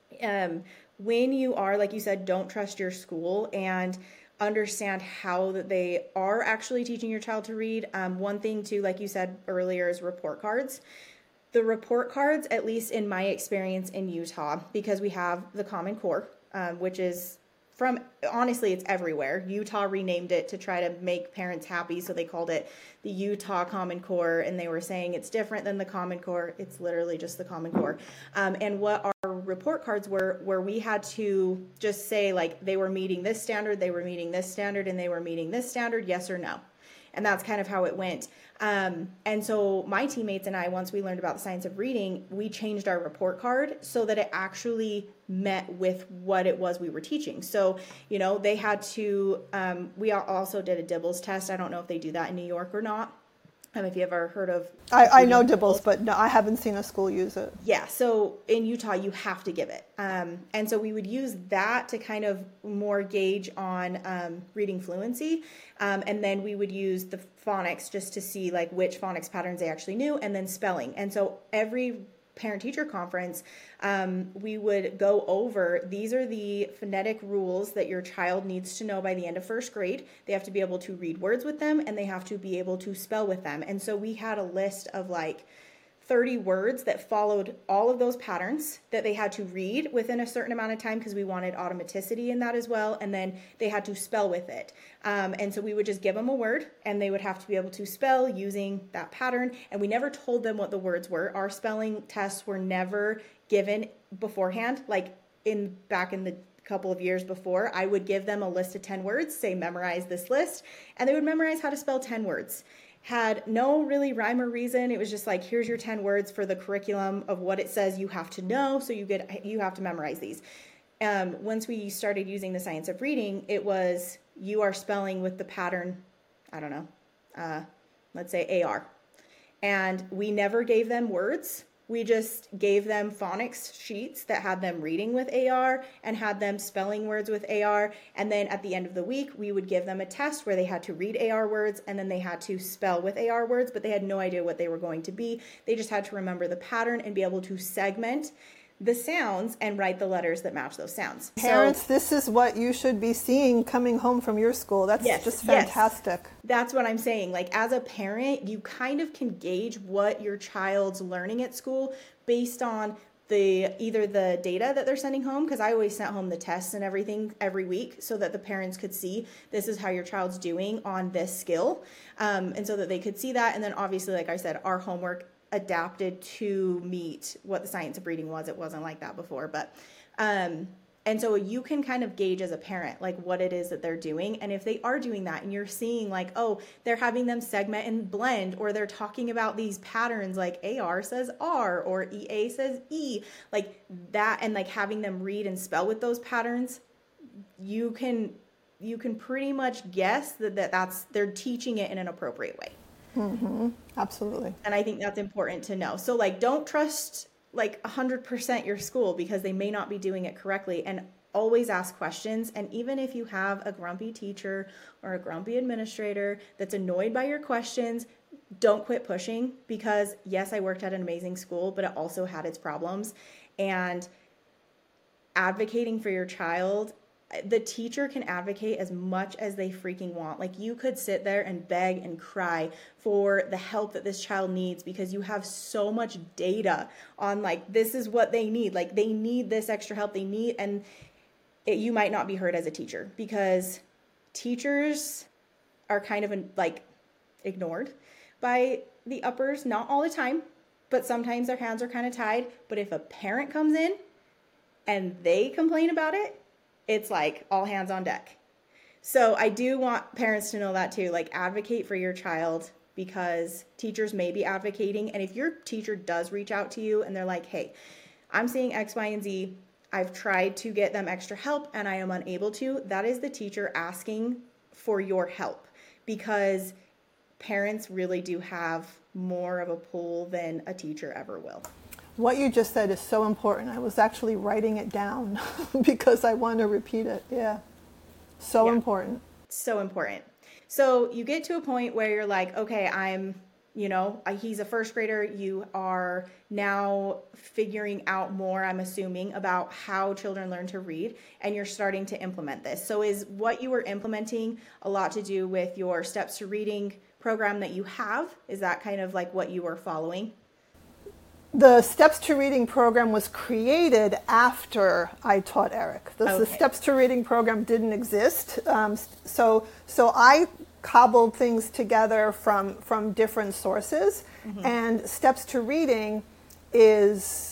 when you are, like you said, don't trust your school and understand how that they are actually teaching your child to read. One thing too, like you said earlier, is report cards. The report cards, at least in my experience in Utah, because we have the Common Core, which is honestly, it's everywhere. Utah renamed it to try to make parents happy, so they called it the Utah Common Core, and they were saying it's different than the Common Core. It's literally just the Common Core. And what our report cards were, where we had to just say, like, they were meeting this standard, they were meeting this standard, and they were meeting this standard, yes or no. And that's kind of how it went. And so my teammates and I, once we learned about the science of reading, we changed our report card so that it actually met with what it was we were teaching. So, you know, they had to, we also did a Dibbles test. I don't know if they do that in New York or not. If you ever heard of... I know Dibbles, but no, I haven't seen a school use it. Yeah, so in Utah, you have to give it. And so we would use that to kind of more gauge on reading fluency. And then we would use the phonics just to see like which phonics patterns they actually knew, and then spelling. And so every parent-teacher conference, we would go over, these are the phonetic rules that your child needs to know by the end of first grade. They have to be able to read words with them, and they have to be able to spell with them. And so we had a list of like 30 words that followed all of those patterns that they had to read within a certain amount of time, because we wanted automaticity in that as well. And then they had to spell with it. And so we would just give them a word, and they would have to be able to spell using that pattern. And we never told them what the words were. Our spelling tests were never given beforehand. Like back in the couple of years before, I would give them a list of 10 words, say, memorize this list, and they would memorize how to spell 10 words. Had no really rhyme or reason. It was just like, here's your 10 words for the curriculum of what it says you have to know, so you have to memorize these. Once we started using the science of reading, it was, you are spelling with the pattern, I don't know, let's say AR. And we never gave them words. We just gave them phonics sheets that had them reading with AR and had them spelling words with AR. And then at the end of the week, we would give them a test where they had to read AR words, and then they had to spell with AR words, but they had no idea what they were going to be. They just had to remember the pattern and be able to segment the sounds and write the letters that match those sounds. Parents, this is what you should be seeing coming home from your school. That's just fantastic. Yes. That's what I'm saying. Like, as a parent, you kind of can gauge what your child's learning at school based on either the data that they're sending home, because I always sent home the tests and everything every week so that the parents could see, this is how your child's doing on this skill, and so that they could see that. And then obviously, like I said, our homework adapted to meet what the science of reading was. It wasn't like that before, but and so you can kind of gauge as a parent like what it is that they're doing. And if they are doing that and you're seeing like, oh, they're having them segment and blend, or they're talking about these patterns like AR says R or EA says E, like that, and like having them read and spell with those patterns, you can pretty much guess that they're teaching it in an appropriate way. Mm-hmm. Absolutely. And I think that's important to know. So like, don't trust like 100% your school, because they may not be doing it correctly, and always ask questions. And even if you have a grumpy teacher or a grumpy administrator that's annoyed by your questions, don't quit pushing, because yes, I worked at an amazing school, but it also had its problems. And advocating for your child, the teacher can advocate as much as they freaking want. Like, you could sit there and beg and cry for the help that this child needs, because you have so much data on like, this is what they need. Like, they need this extra help they need. And you might not be heard as a teacher, because teachers are kind of like ignored by the uppers, not all the time, but sometimes their hands are kind of tied. But if a parent comes in and they complain about it, it's like all hands on deck. So I do want parents to know that too, like, advocate for your child because teachers may be advocating. And if your teacher does reach out to you and they're like, hey, I'm seeing X, Y, and Z, I've tried to get them extra help and I am unable to, that is the teacher asking for your help, because parents really do have more of a pull than a teacher ever will. What you just said is so important. I was actually writing it down because I want to repeat it. Yeah. So important. So important. So you get to a point where you're like, okay, he's a first grader. You are now figuring out more, I'm assuming, about how children learn to read, and you're starting to implement this. So is what you were implementing a lot to do with your Steps to Reading program that you have? Is that kind of like what you were following? The Steps to Reading program was created after I taught Eric. The Steps to Reading program didn't exist. So I cobbled things together from different sources. Mm-hmm. And Steps to Reading is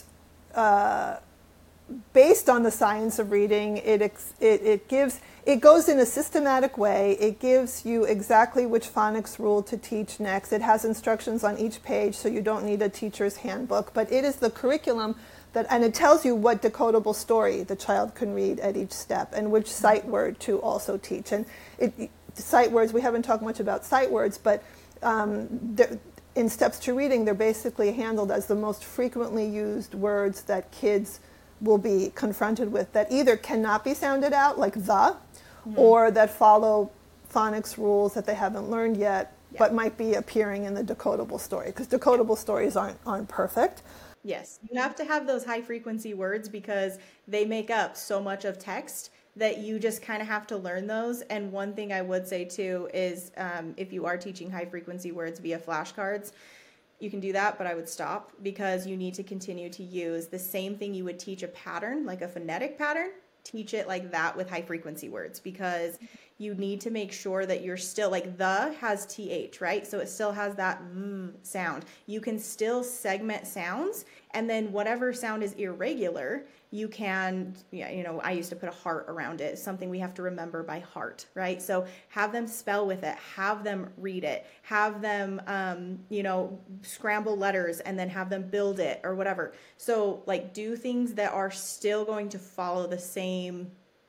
based on the science of reading. It goes in a systematic way. It gives you exactly which phonics rule to teach next. It has instructions on each page, so you don't need a teacher's handbook. But it is the curriculum and it tells you what decodable story the child can read at each step and which sight word to also teach. And sight words, we haven't talked much about sight words, but in Steps to Reading, they're basically handled as the most frequently used words that kids will be confronted with that either cannot be sounded out, like the, or that follow phonics rules that they haven't learned yet, but might be appearing in the decodable story, because decodable stories aren't perfect. Yes, you have to have those high frequency words because they make up so much of text that you just kind of have to learn those. And one thing I would say too is if you are teaching high frequency words via flashcards, you can do that, but I would stop, because you need to continue to use the same thing you would teach a pattern, like a phonetic pattern. Teach it like that with high frequency words, because you need to make sure that you're still, like the has TH, right? So it still has that sound. You can still segment sounds, and then whatever sound is irregular, you can, I used to put a heart around it, something we have to remember by heart, right? So have them spell with it, have them read it, have them, scramble letters and then have them build it or whatever. So like do things that are still going to follow the same,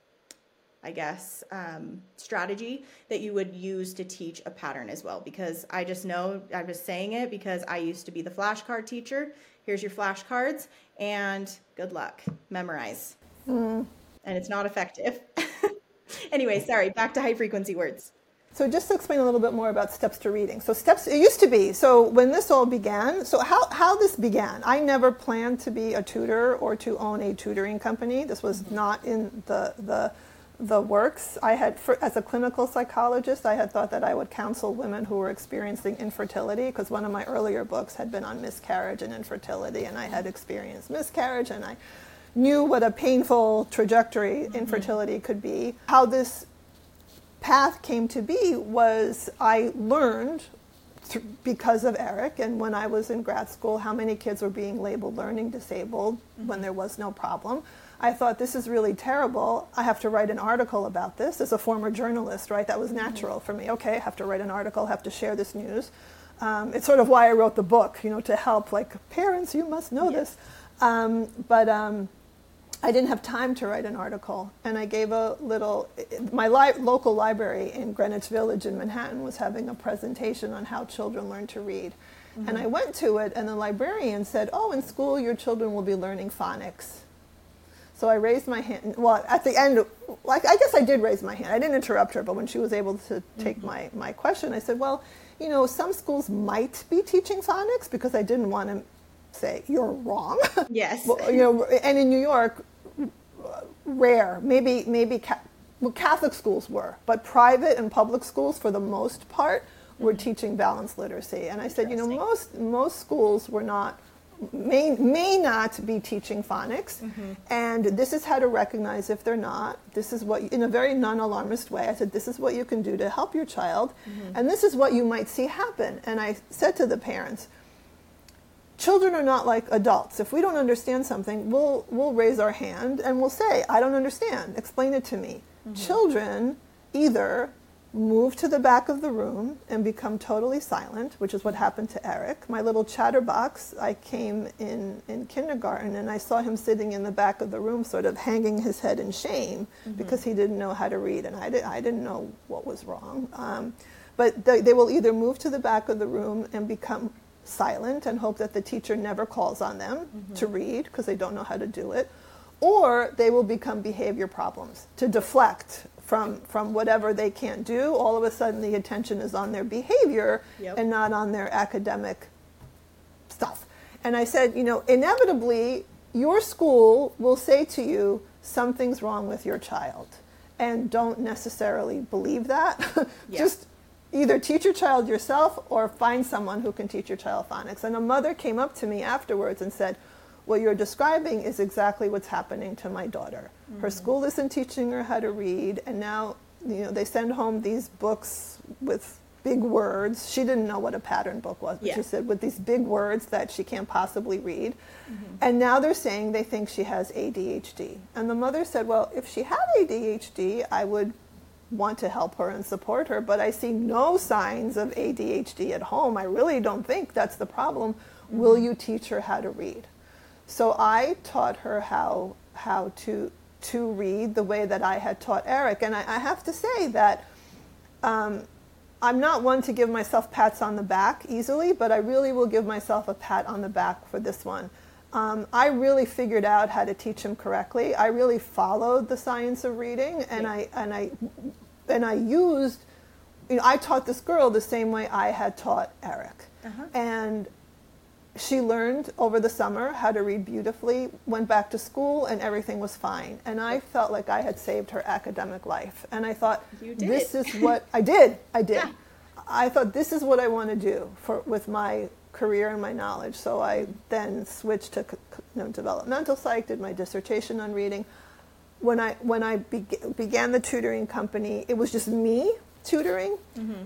strategy that you would use to teach a pattern as well. Because I just know, I'm just saying it because I used to be the flashcard teacher. Here's your flashcards and good luck, memorize. And it's not effective. Anyway, sorry, back to high frequency words. So just to explain a little bit more about Steps to Reading. So it used to be, so when this all began, so how this began, I never planned to be a tutor or to own a tutoring company. This was not in the works. I had, as a clinical psychologist, I had thought that I would counsel women who were experiencing infertility, because one of my earlier books had been on miscarriage and infertility, and I had experienced miscarriage, and I knew what a painful trajectory infertility could be. How this path came to be was I learned because of Eric, and when I was in grad school, how many kids were being labeled learning disabled when there was no problem. I thought, this is really terrible. I have to write an article about this. As a former journalist, right, that was natural for me. Okay, I have to write an article, have to share this news. It's sort of why I wrote the book, to help, like, parents, you must know this. But I didn't have time to write an article, and I gave my local library in Greenwich Village in Manhattan was having a presentation on how children learn to read. And I went to it, and the librarian said, in school your children will be learning phonics. So I raised my hand. Well, at the end, I guess I did raise my hand. I didn't interrupt her, but when she was able to take my question, I said, some schools might be teaching phonics, because I didn't want to say, you're wrong. Yes. And in New York, rare. Maybe Catholic schools were, but private and public schools, for the most part, were teaching balanced literacy. And I said, most schools were not, may not be teaching phonics, and this is how to recognize if they're not. This is what, in a very non-alarmist way, I said, this is what you can do to help your child, and this is what you might see happen. And I said to the parents, children are not like adults. If we don't understand something, we'll raise our hand and we'll say, I don't understand, explain it to me. Children either move to the back of the room and become totally silent, which is what happened to Eric. My little chatterbox, I came in kindergarten and I saw him sitting in the back of the room sort of hanging his head in shame because he didn't know how to read, and I didn't know what was wrong. But they will either move to the back of the room and become silent and hope that the teacher never calls on them to read because they don't know how to do it, or they will become behavior problems to deflect from whatever they can't do. All of a sudden the attention is on their behavior and not on their academic stuff. And I said, inevitably your school will say to you, something's wrong with your child. And don't necessarily believe that. Just either teach your child yourself or find someone who can teach your child phonics. And a mother came up to me afterwards and said, what you're describing is exactly what's happening to my daughter. Her school isn't teaching her how to read, and now they send home these books with big words. She didn't know what a pattern book was, but she said with these big words that she can't possibly read. And now they're saying they think she has ADHD. And the mother said, well, if she had ADHD, I would want to help her and support her, but I see no signs of ADHD at home. I really don't think that's the problem. Will you teach her how to read? So I taught her how to read the way that I had taught Eric. And I have to say that I'm not one to give myself pats on the back easily, but I really will give myself a pat on the back for this one. I really figured out how to teach him correctly. I really followed the science of reading, and I used, I taught this girl the same way I had taught Eric. And she learned over the summer how to read beautifully, went back to school, and everything was fine. And I felt like I had saved her academic life. And I thought, this is what I did. Yeah. I thought, this is what I want to do with my career and my knowledge. So I then switched to developmental psych, did my dissertation on reading. When I began the tutoring company, it was just me tutoring.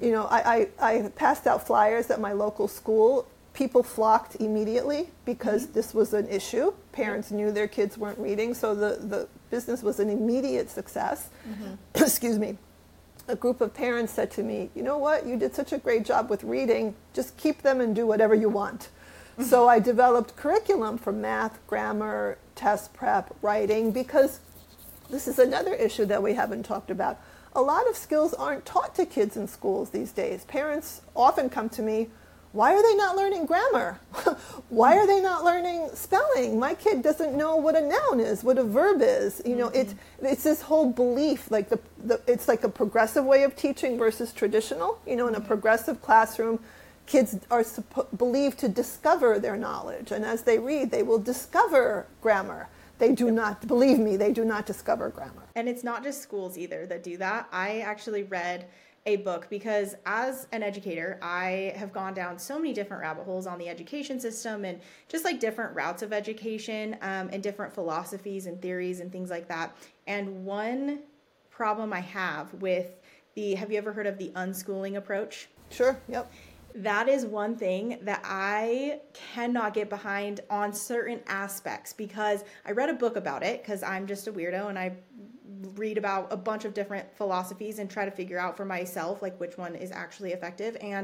I passed out flyers at my local school. People flocked immediately because this was an issue. Parents knew their kids weren't reading, so the business was an immediate success. Excuse me. A group of parents said to me, you know what, you did such a great job with reading, just keep them and do whatever you want. So I developed curriculum for math, grammar, test prep, writing, because this is another issue that we haven't talked about. A lot of skills aren't taught to kids in schools these days. Parents often come to me, why are they not learning grammar? Why are they not learning spelling? My kid doesn't know what a noun is, what a verb is. It's this whole belief, like it's like a progressive way of teaching versus traditional. In a progressive classroom, kids are believed to discover their knowledge, and as they read, they will discover grammar. They do not, believe me, they do not discover grammar. And it's not just schools either that do that. I actually read a book because as an educator, I have gone down so many different rabbit holes on the education system and just like different routes of education and different philosophies and theories and things like that. And one problem I have with have you ever heard of the unschooling approach? Sure, yep. That is one thing that I cannot get behind on certain aspects because I read a book about it because I'm just a weirdo and I read about a bunch of different philosophies and try to figure out for myself like which one is actually effective. And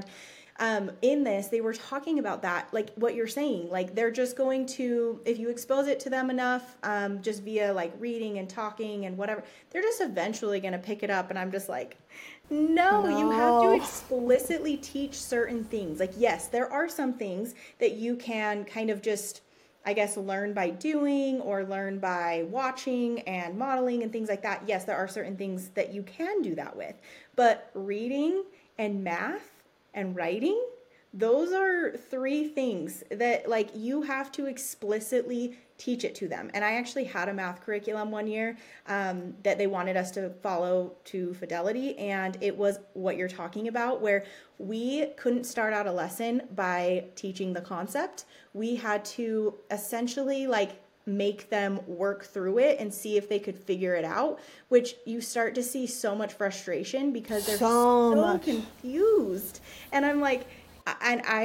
in this, they were talking about that, like what you're saying, like they're just going to, if you expose it to them enough, just via like reading and talking and whatever, they're just eventually going to pick it up. And I'm just like, no, you have to explicitly teach certain things. Like, yes, there are some things that you can kind of just, I guess, learn by doing or learn by watching and modeling and things like that. Yes, there are certain things that you can do that with. But reading and math and writing, those are three things that like you have to explicitly teach it to them. And I actually had a math curriculum one year that they wanted us to follow to fidelity. And it was what you're talking about, where we couldn't start out a lesson by teaching the concept. We had to essentially like make them work through it and see if they could figure it out, which you start to see so much frustration because they're so confused. And I'm like,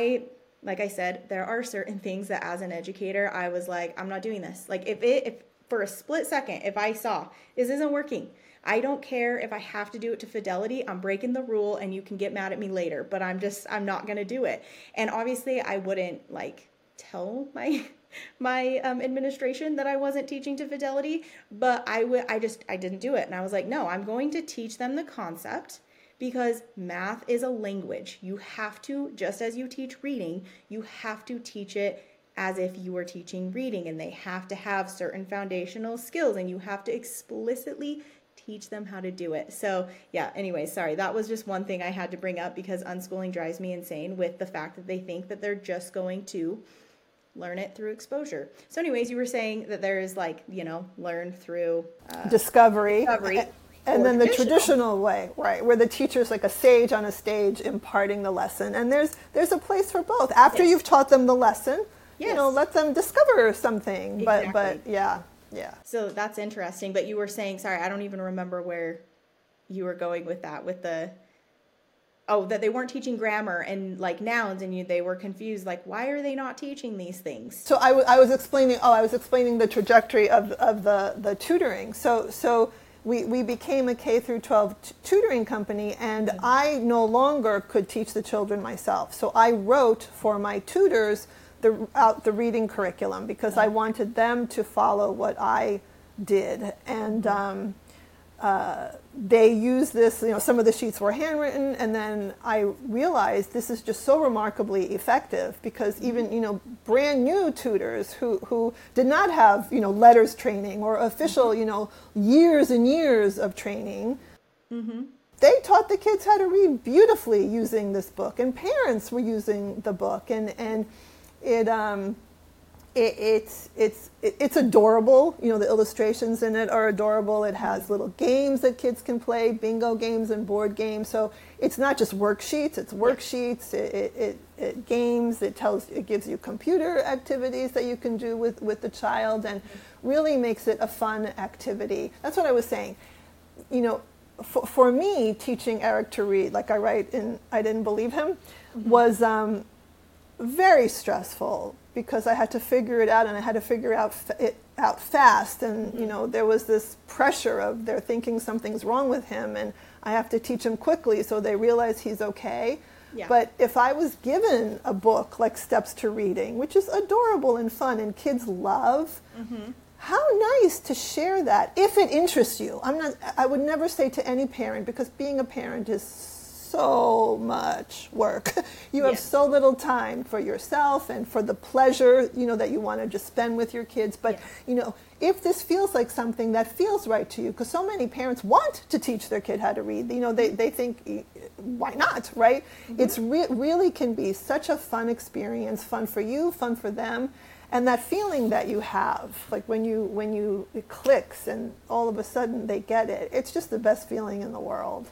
like I said, there are certain things that as an educator, I was like, I'm not doing this. Like if for a split second, if I saw this isn't working, I don't care if I have to do it to fidelity. I'm breaking the rule and you can get mad at me later, but I'm not going to do it. And obviously I wouldn't like tell my administration that I wasn't teaching to fidelity, but I didn't do it. And I was like, no, I'm going to teach them the concept, because math is a language. You have to, just as you teach reading, you have to teach it as if you were teaching reading, and they have to have certain foundational skills, and you have to explicitly teach them how to do it. So yeah, anyway, sorry, that was just one thing I had to bring up, because unschooling drives me insane with the fact that they think that they're just going to learn it through exposure. So anyways, you were saying that there is like, learn through discovery. And then the traditional way, right, where the teacher's like a sage on a stage imparting the lesson. And there's a place for both. After you've taught them the lesson, let them discover something. Exactly. But yeah. So that's interesting. But you were saying, sorry, I don't even remember where you were going with that, that they weren't teaching grammar and like nouns, and they were confused, like, why are they not teaching these things? So I was explaining the trajectory of the tutoring. So we became a K through 12 tutoring company, and I no longer could teach the children myself. So I wrote for my tutors the reading curriculum, because I wanted them to follow what I did. And they used this, some of the sheets were handwritten, and then I realized this is just so remarkably effective, because even, brand new tutors who did not have, letters training or official, years and years of training, they taught the kids how to read beautifully using this book, and parents were using the book, and it's adorable. The illustrations in it are adorable. It has little games that kids can play, bingo games and board games. So it's not just worksheets. It's worksheets. It games. It gives you computer activities that you can do with the child, and really makes it a fun activity. That's what I was saying. For me, teaching Eric to read, like I write in I Didn't Believe Him, was very stressful, because I had to figure it out, and I had to figure it out fast, and there was this pressure of they're thinking something's wrong with him, and I have to teach him quickly so they realize he's okay. Yeah. But if I was given a book like Steps to Reading, which is adorable and fun and kids love, how nice to share that if it interests you. I would never say to any parent, because being a parent is so much work. You have so little time for yourself and for the pleasure, that you want to just spend with your kids. But, if this feels like something that feels right to you, because so many parents want to teach their kid how to read, they think, why not, right? It's really can be such a fun experience, fun for you, fun for them. And that feeling that you have, like when it clicks and all of a sudden they get it, it's just the best feeling in the world.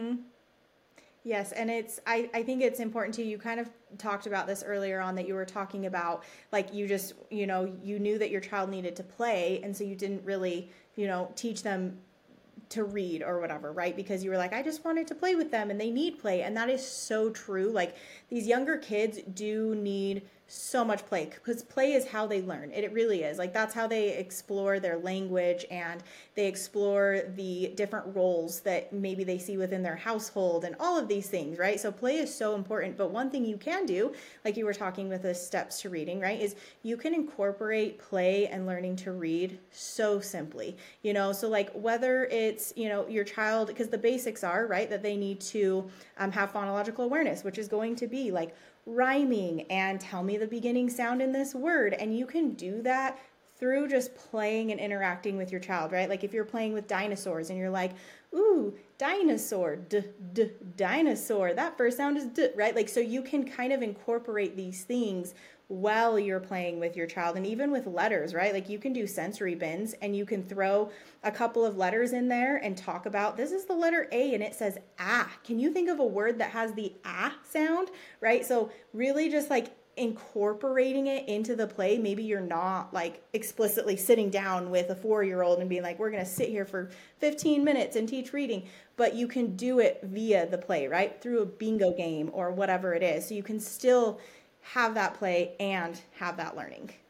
Yes, and I think it's important too. You kind of talked about this earlier on, that you were talking about, like, you just, you knew that your child needed to play, and so you didn't really, teach them to read or whatever, right? Because you were like, I just wanted to play with them, and they need play. And that is so true. Like, these younger kids do need so much play, because play is how they learn. It really is. Like, that's how they explore their language, and they explore the different roles that maybe they see within their household and all of these things, right? So play is so important. But one thing you can do, like you were talking with the Steps to Reading, right, is you can incorporate play and learning to read so simply, so like whether it's, your child, because the basics are, right, that they need to have phonological awareness, which is going to be like rhyming and tell me the beginning sound in this word. And you can do that through just playing and interacting with your child, right? Like if you're playing with dinosaurs and you're like, ooh, dinosaur, dinosaur, that first sound is d, right? Like, so you can kind of incorporate these things while you're playing with your child. And even with letters, right? Like you can do sensory bins, and you can throw a couple of letters in there and talk about, this is the letter A and it says ah. Can you think of a word that has the ah sound, right? So really just like incorporating it into the play. Maybe you're not like explicitly sitting down with a 4-year-old and being like, we're going to sit here for 15 minutes and teach reading, but you can do it via the play, right? Through a bingo game or whatever it is. So you can still have that play and have that learning.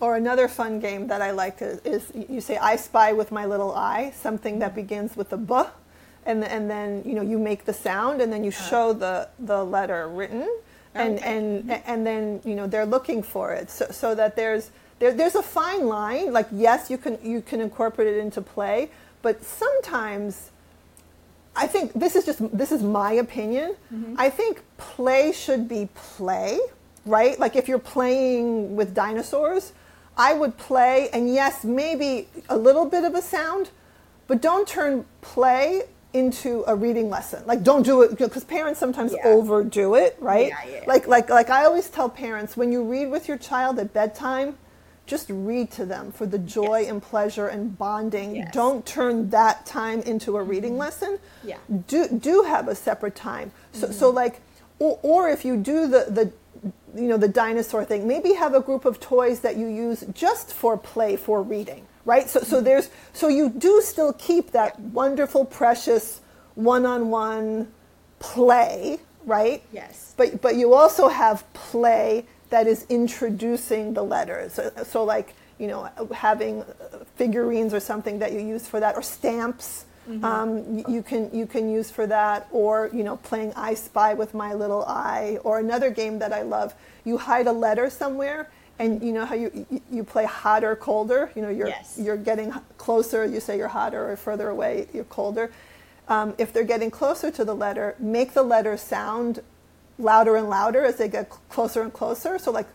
Or another fun game that I like is you say, I spy with my little eye, something that begins with a B, and then you make the sound, and then you show the letter written, and then they're looking for it, so that there's a fine line. Like, yes, you can incorporate it into play, but sometimes I think this is my opinion. I think play should be play, right? Like if you're playing with dinosaurs, I would play, and yes, maybe a little bit of a sound, but don't turn play into a reading lesson. Like, don't do it, because parents sometimes overdo it, right? Like I always tell parents, when you read with your child at bedtime, just read to them for the joy and pleasure and bonding. Yes. Don't turn that time into a reading lesson. Yeah. Do have a separate time. So like, or if you do the dinosaur thing, maybe have a group of toys that you use just for play, for reading, right? So you do still keep that wonderful, precious one-on-one play, right? Yes. But you also have play that is introducing the letters. So like, having figurines or something that you use for that, or stamps. You can use for that, or playing I Spy with my little eye, or another game that I love. You hide a letter somewhere, and how you play hot or colder. You're getting closer. You say you're hotter, or further away you're colder. If they're getting closer to the letter, make the letter sound louder and louder as they get closer and closer. So like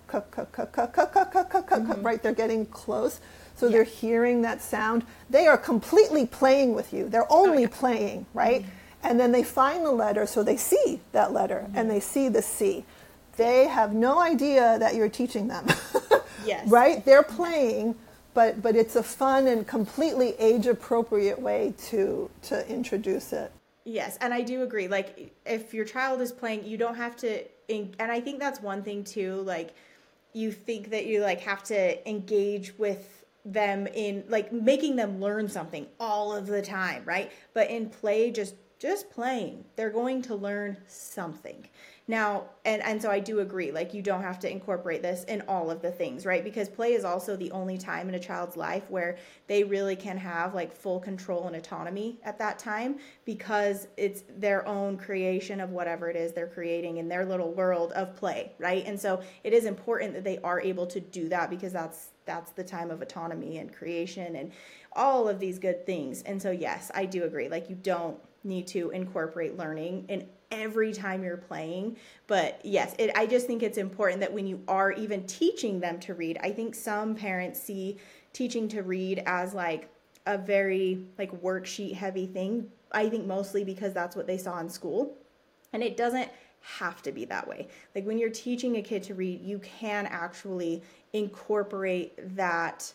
right, they're getting close. So they're hearing that sound. They are completely playing with you. They're only playing, right? And then they find the letter, so they see that letter, and they see the C. They have no idea that you're teaching them. Yes. Right? They're playing, but it's a fun and completely age-appropriate way to introduce it. Yes, and I do agree. Like, if your child is playing, you don't have to, and I think that's one thing too, like, you think that you like have to engage with them in like making them learn something all of the time, right? But in play, just playing, they're going to learn something. Now, and so I do agree, like you don't have to incorporate this in all of the things, right? Because play is also the only time in a child's life where they really can have like full control and autonomy at that time, because it's their own creation of whatever it is they're creating in their little world of play, right? And so it is important that they are able to do that, because that's the time of autonomy and creation and all of these good things. And so, yes, I do agree. Like, you don't need to incorporate learning in every time you're playing. But yes, I just think it's important that when you are even teaching them to read, I think some parents see teaching to read as like a very like worksheet heavy thing. I think mostly because that's what they saw in school. And it doesn't have to be that way. Like, when you're teaching a kid to read, you can actually incorporate that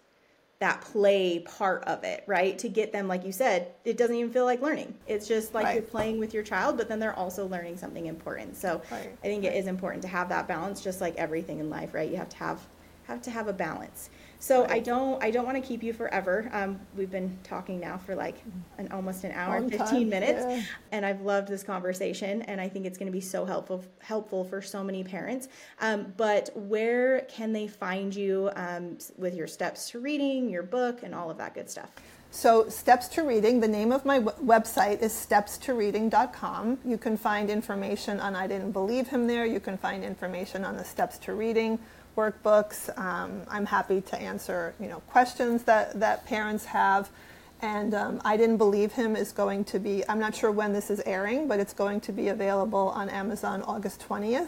play part of it, right? To get them, like you said, it doesn't even feel like learning. It's just like you're playing with your child, but then they're also learning something important. So I think it is important to have that balance, just like everything in life, right? You have to have a balance. So I don't want to keep you forever. We've been talking now for like almost an hour and 15 minutes, and I've loved this conversation, and I think it's going to be so helpful for so many parents. But where can they find you with your Steps to Reading, your book, and all of that good stuff? So Steps to Reading, the name of my website is stepstoreading.com. You can find information on I Didn't Believe Him there. You can find information on the Steps to Reading workbooks. I'm happy to answer questions that parents have. And I Didn't Believe Him is going to be, I'm not sure when this is airing, but it's going to be available on Amazon August 20th.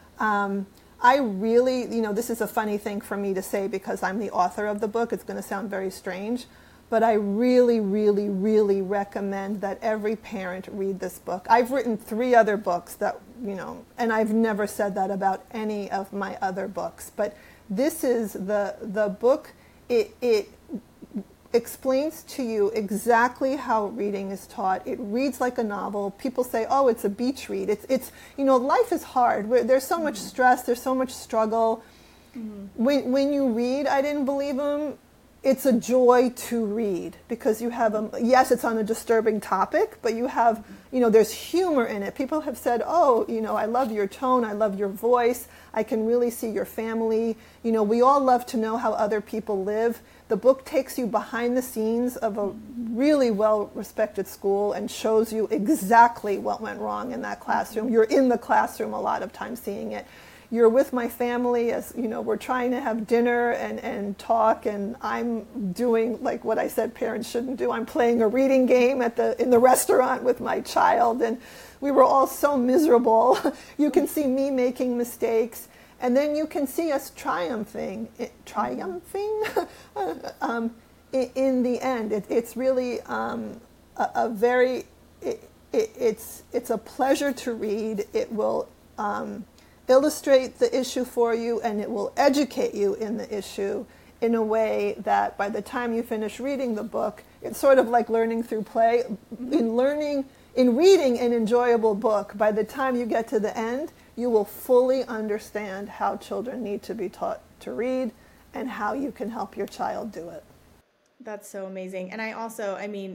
I really, this is a funny thing for me to say because I'm the author of the book. It's going to sound very strange. But I really, really, really recommend that every parent read this book. I've written 3 other books that, and I've never said that about any of my other books. But this is the book. It explains to you exactly how reading is taught. It reads like a novel. People say, oh, it's a beach read. It's life is hard. There's so much stress. There's so much struggle. When you read I Didn't Believe Him, it's a joy to read because you have yes, it's on a disturbing topic, but you have, there's humor in it. People have said, oh, I love your tone, I love your voice, I can really see your family. We all love to know how other people live. The book takes you behind the scenes of a really well-respected school and shows you exactly what went wrong in that classroom. You're in the classroom a lot of times seeing it. You're with my family as, we're trying to have dinner and talk, and I'm doing like what I said parents shouldn't do. I'm playing a reading game in the restaurant with my child, and we were all so miserable. You can see me making mistakes, and then you can see us triumphing in the end. It's really it's a pleasure to read. It will illustrate the issue for you, and it will educate you in the issue in a way that by the time you finish reading the book, it's sort of like learning through play. In reading an enjoyable book, by the time you get to the end, you will fully understand how children need to be taught to read and how you can help your child do it. That's so amazing. And I also,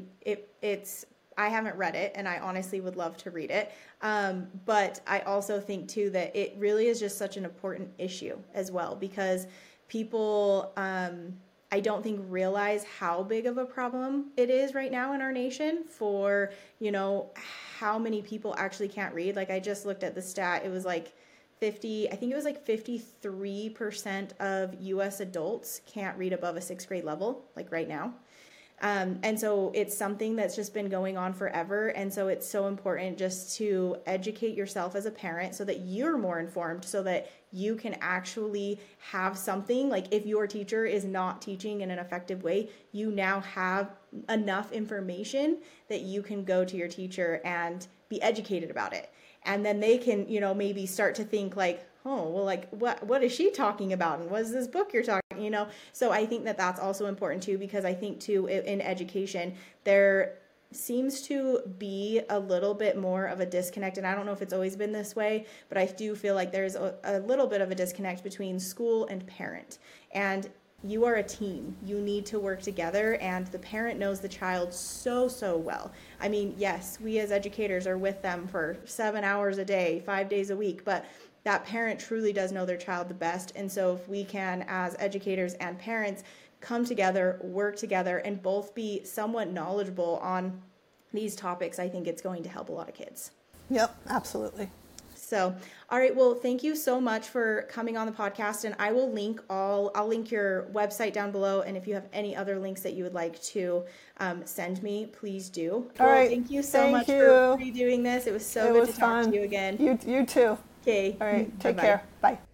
I haven't read it, and I honestly would love to read it. But I also think, too, that it really is just such an important issue as well, because people, I don't think, realize how big of a problem it is right now in our nation for, how many people actually can't read. Like, I just looked at the stat. It was like 53% of U.S. adults can't read above a 6th grade level, like right now. And so it's something that's just been going on forever. And so it's so important just to educate yourself as a parent so that you're more informed, so that you can actually have something, like if your teacher is not teaching in an effective way, you now have enough information that you can go to your teacher and be educated about it. And then they can, maybe start to think like, oh, well, like, what is she talking about? And what is this book you're talking, So I think that that's also important, too, because I think, too, in education, there seems to be a little bit more of a disconnect. And I don't know if it's always been this way, but I do feel like there's a little bit of a disconnect between school and parent. And you are a team. You need to work together, and the parent knows the child so, so well. I mean, yes, we as educators are with them for 7 hours a day, 5 days a week, but that parent truly does know their child the best. And so if we can, as educators and parents, come together, work together, and both be somewhat knowledgeable on these topics, I think it's going to help a lot of kids. Yep, absolutely. So, all right, well, thank you so much for coming on the podcast, and I will I'll link your website down below, and if you have any other links that you would like to send me, please do. All right. Thank you so much for redoing this. It was so good to talk to you again. You too. Okay. All right, take care. Bye.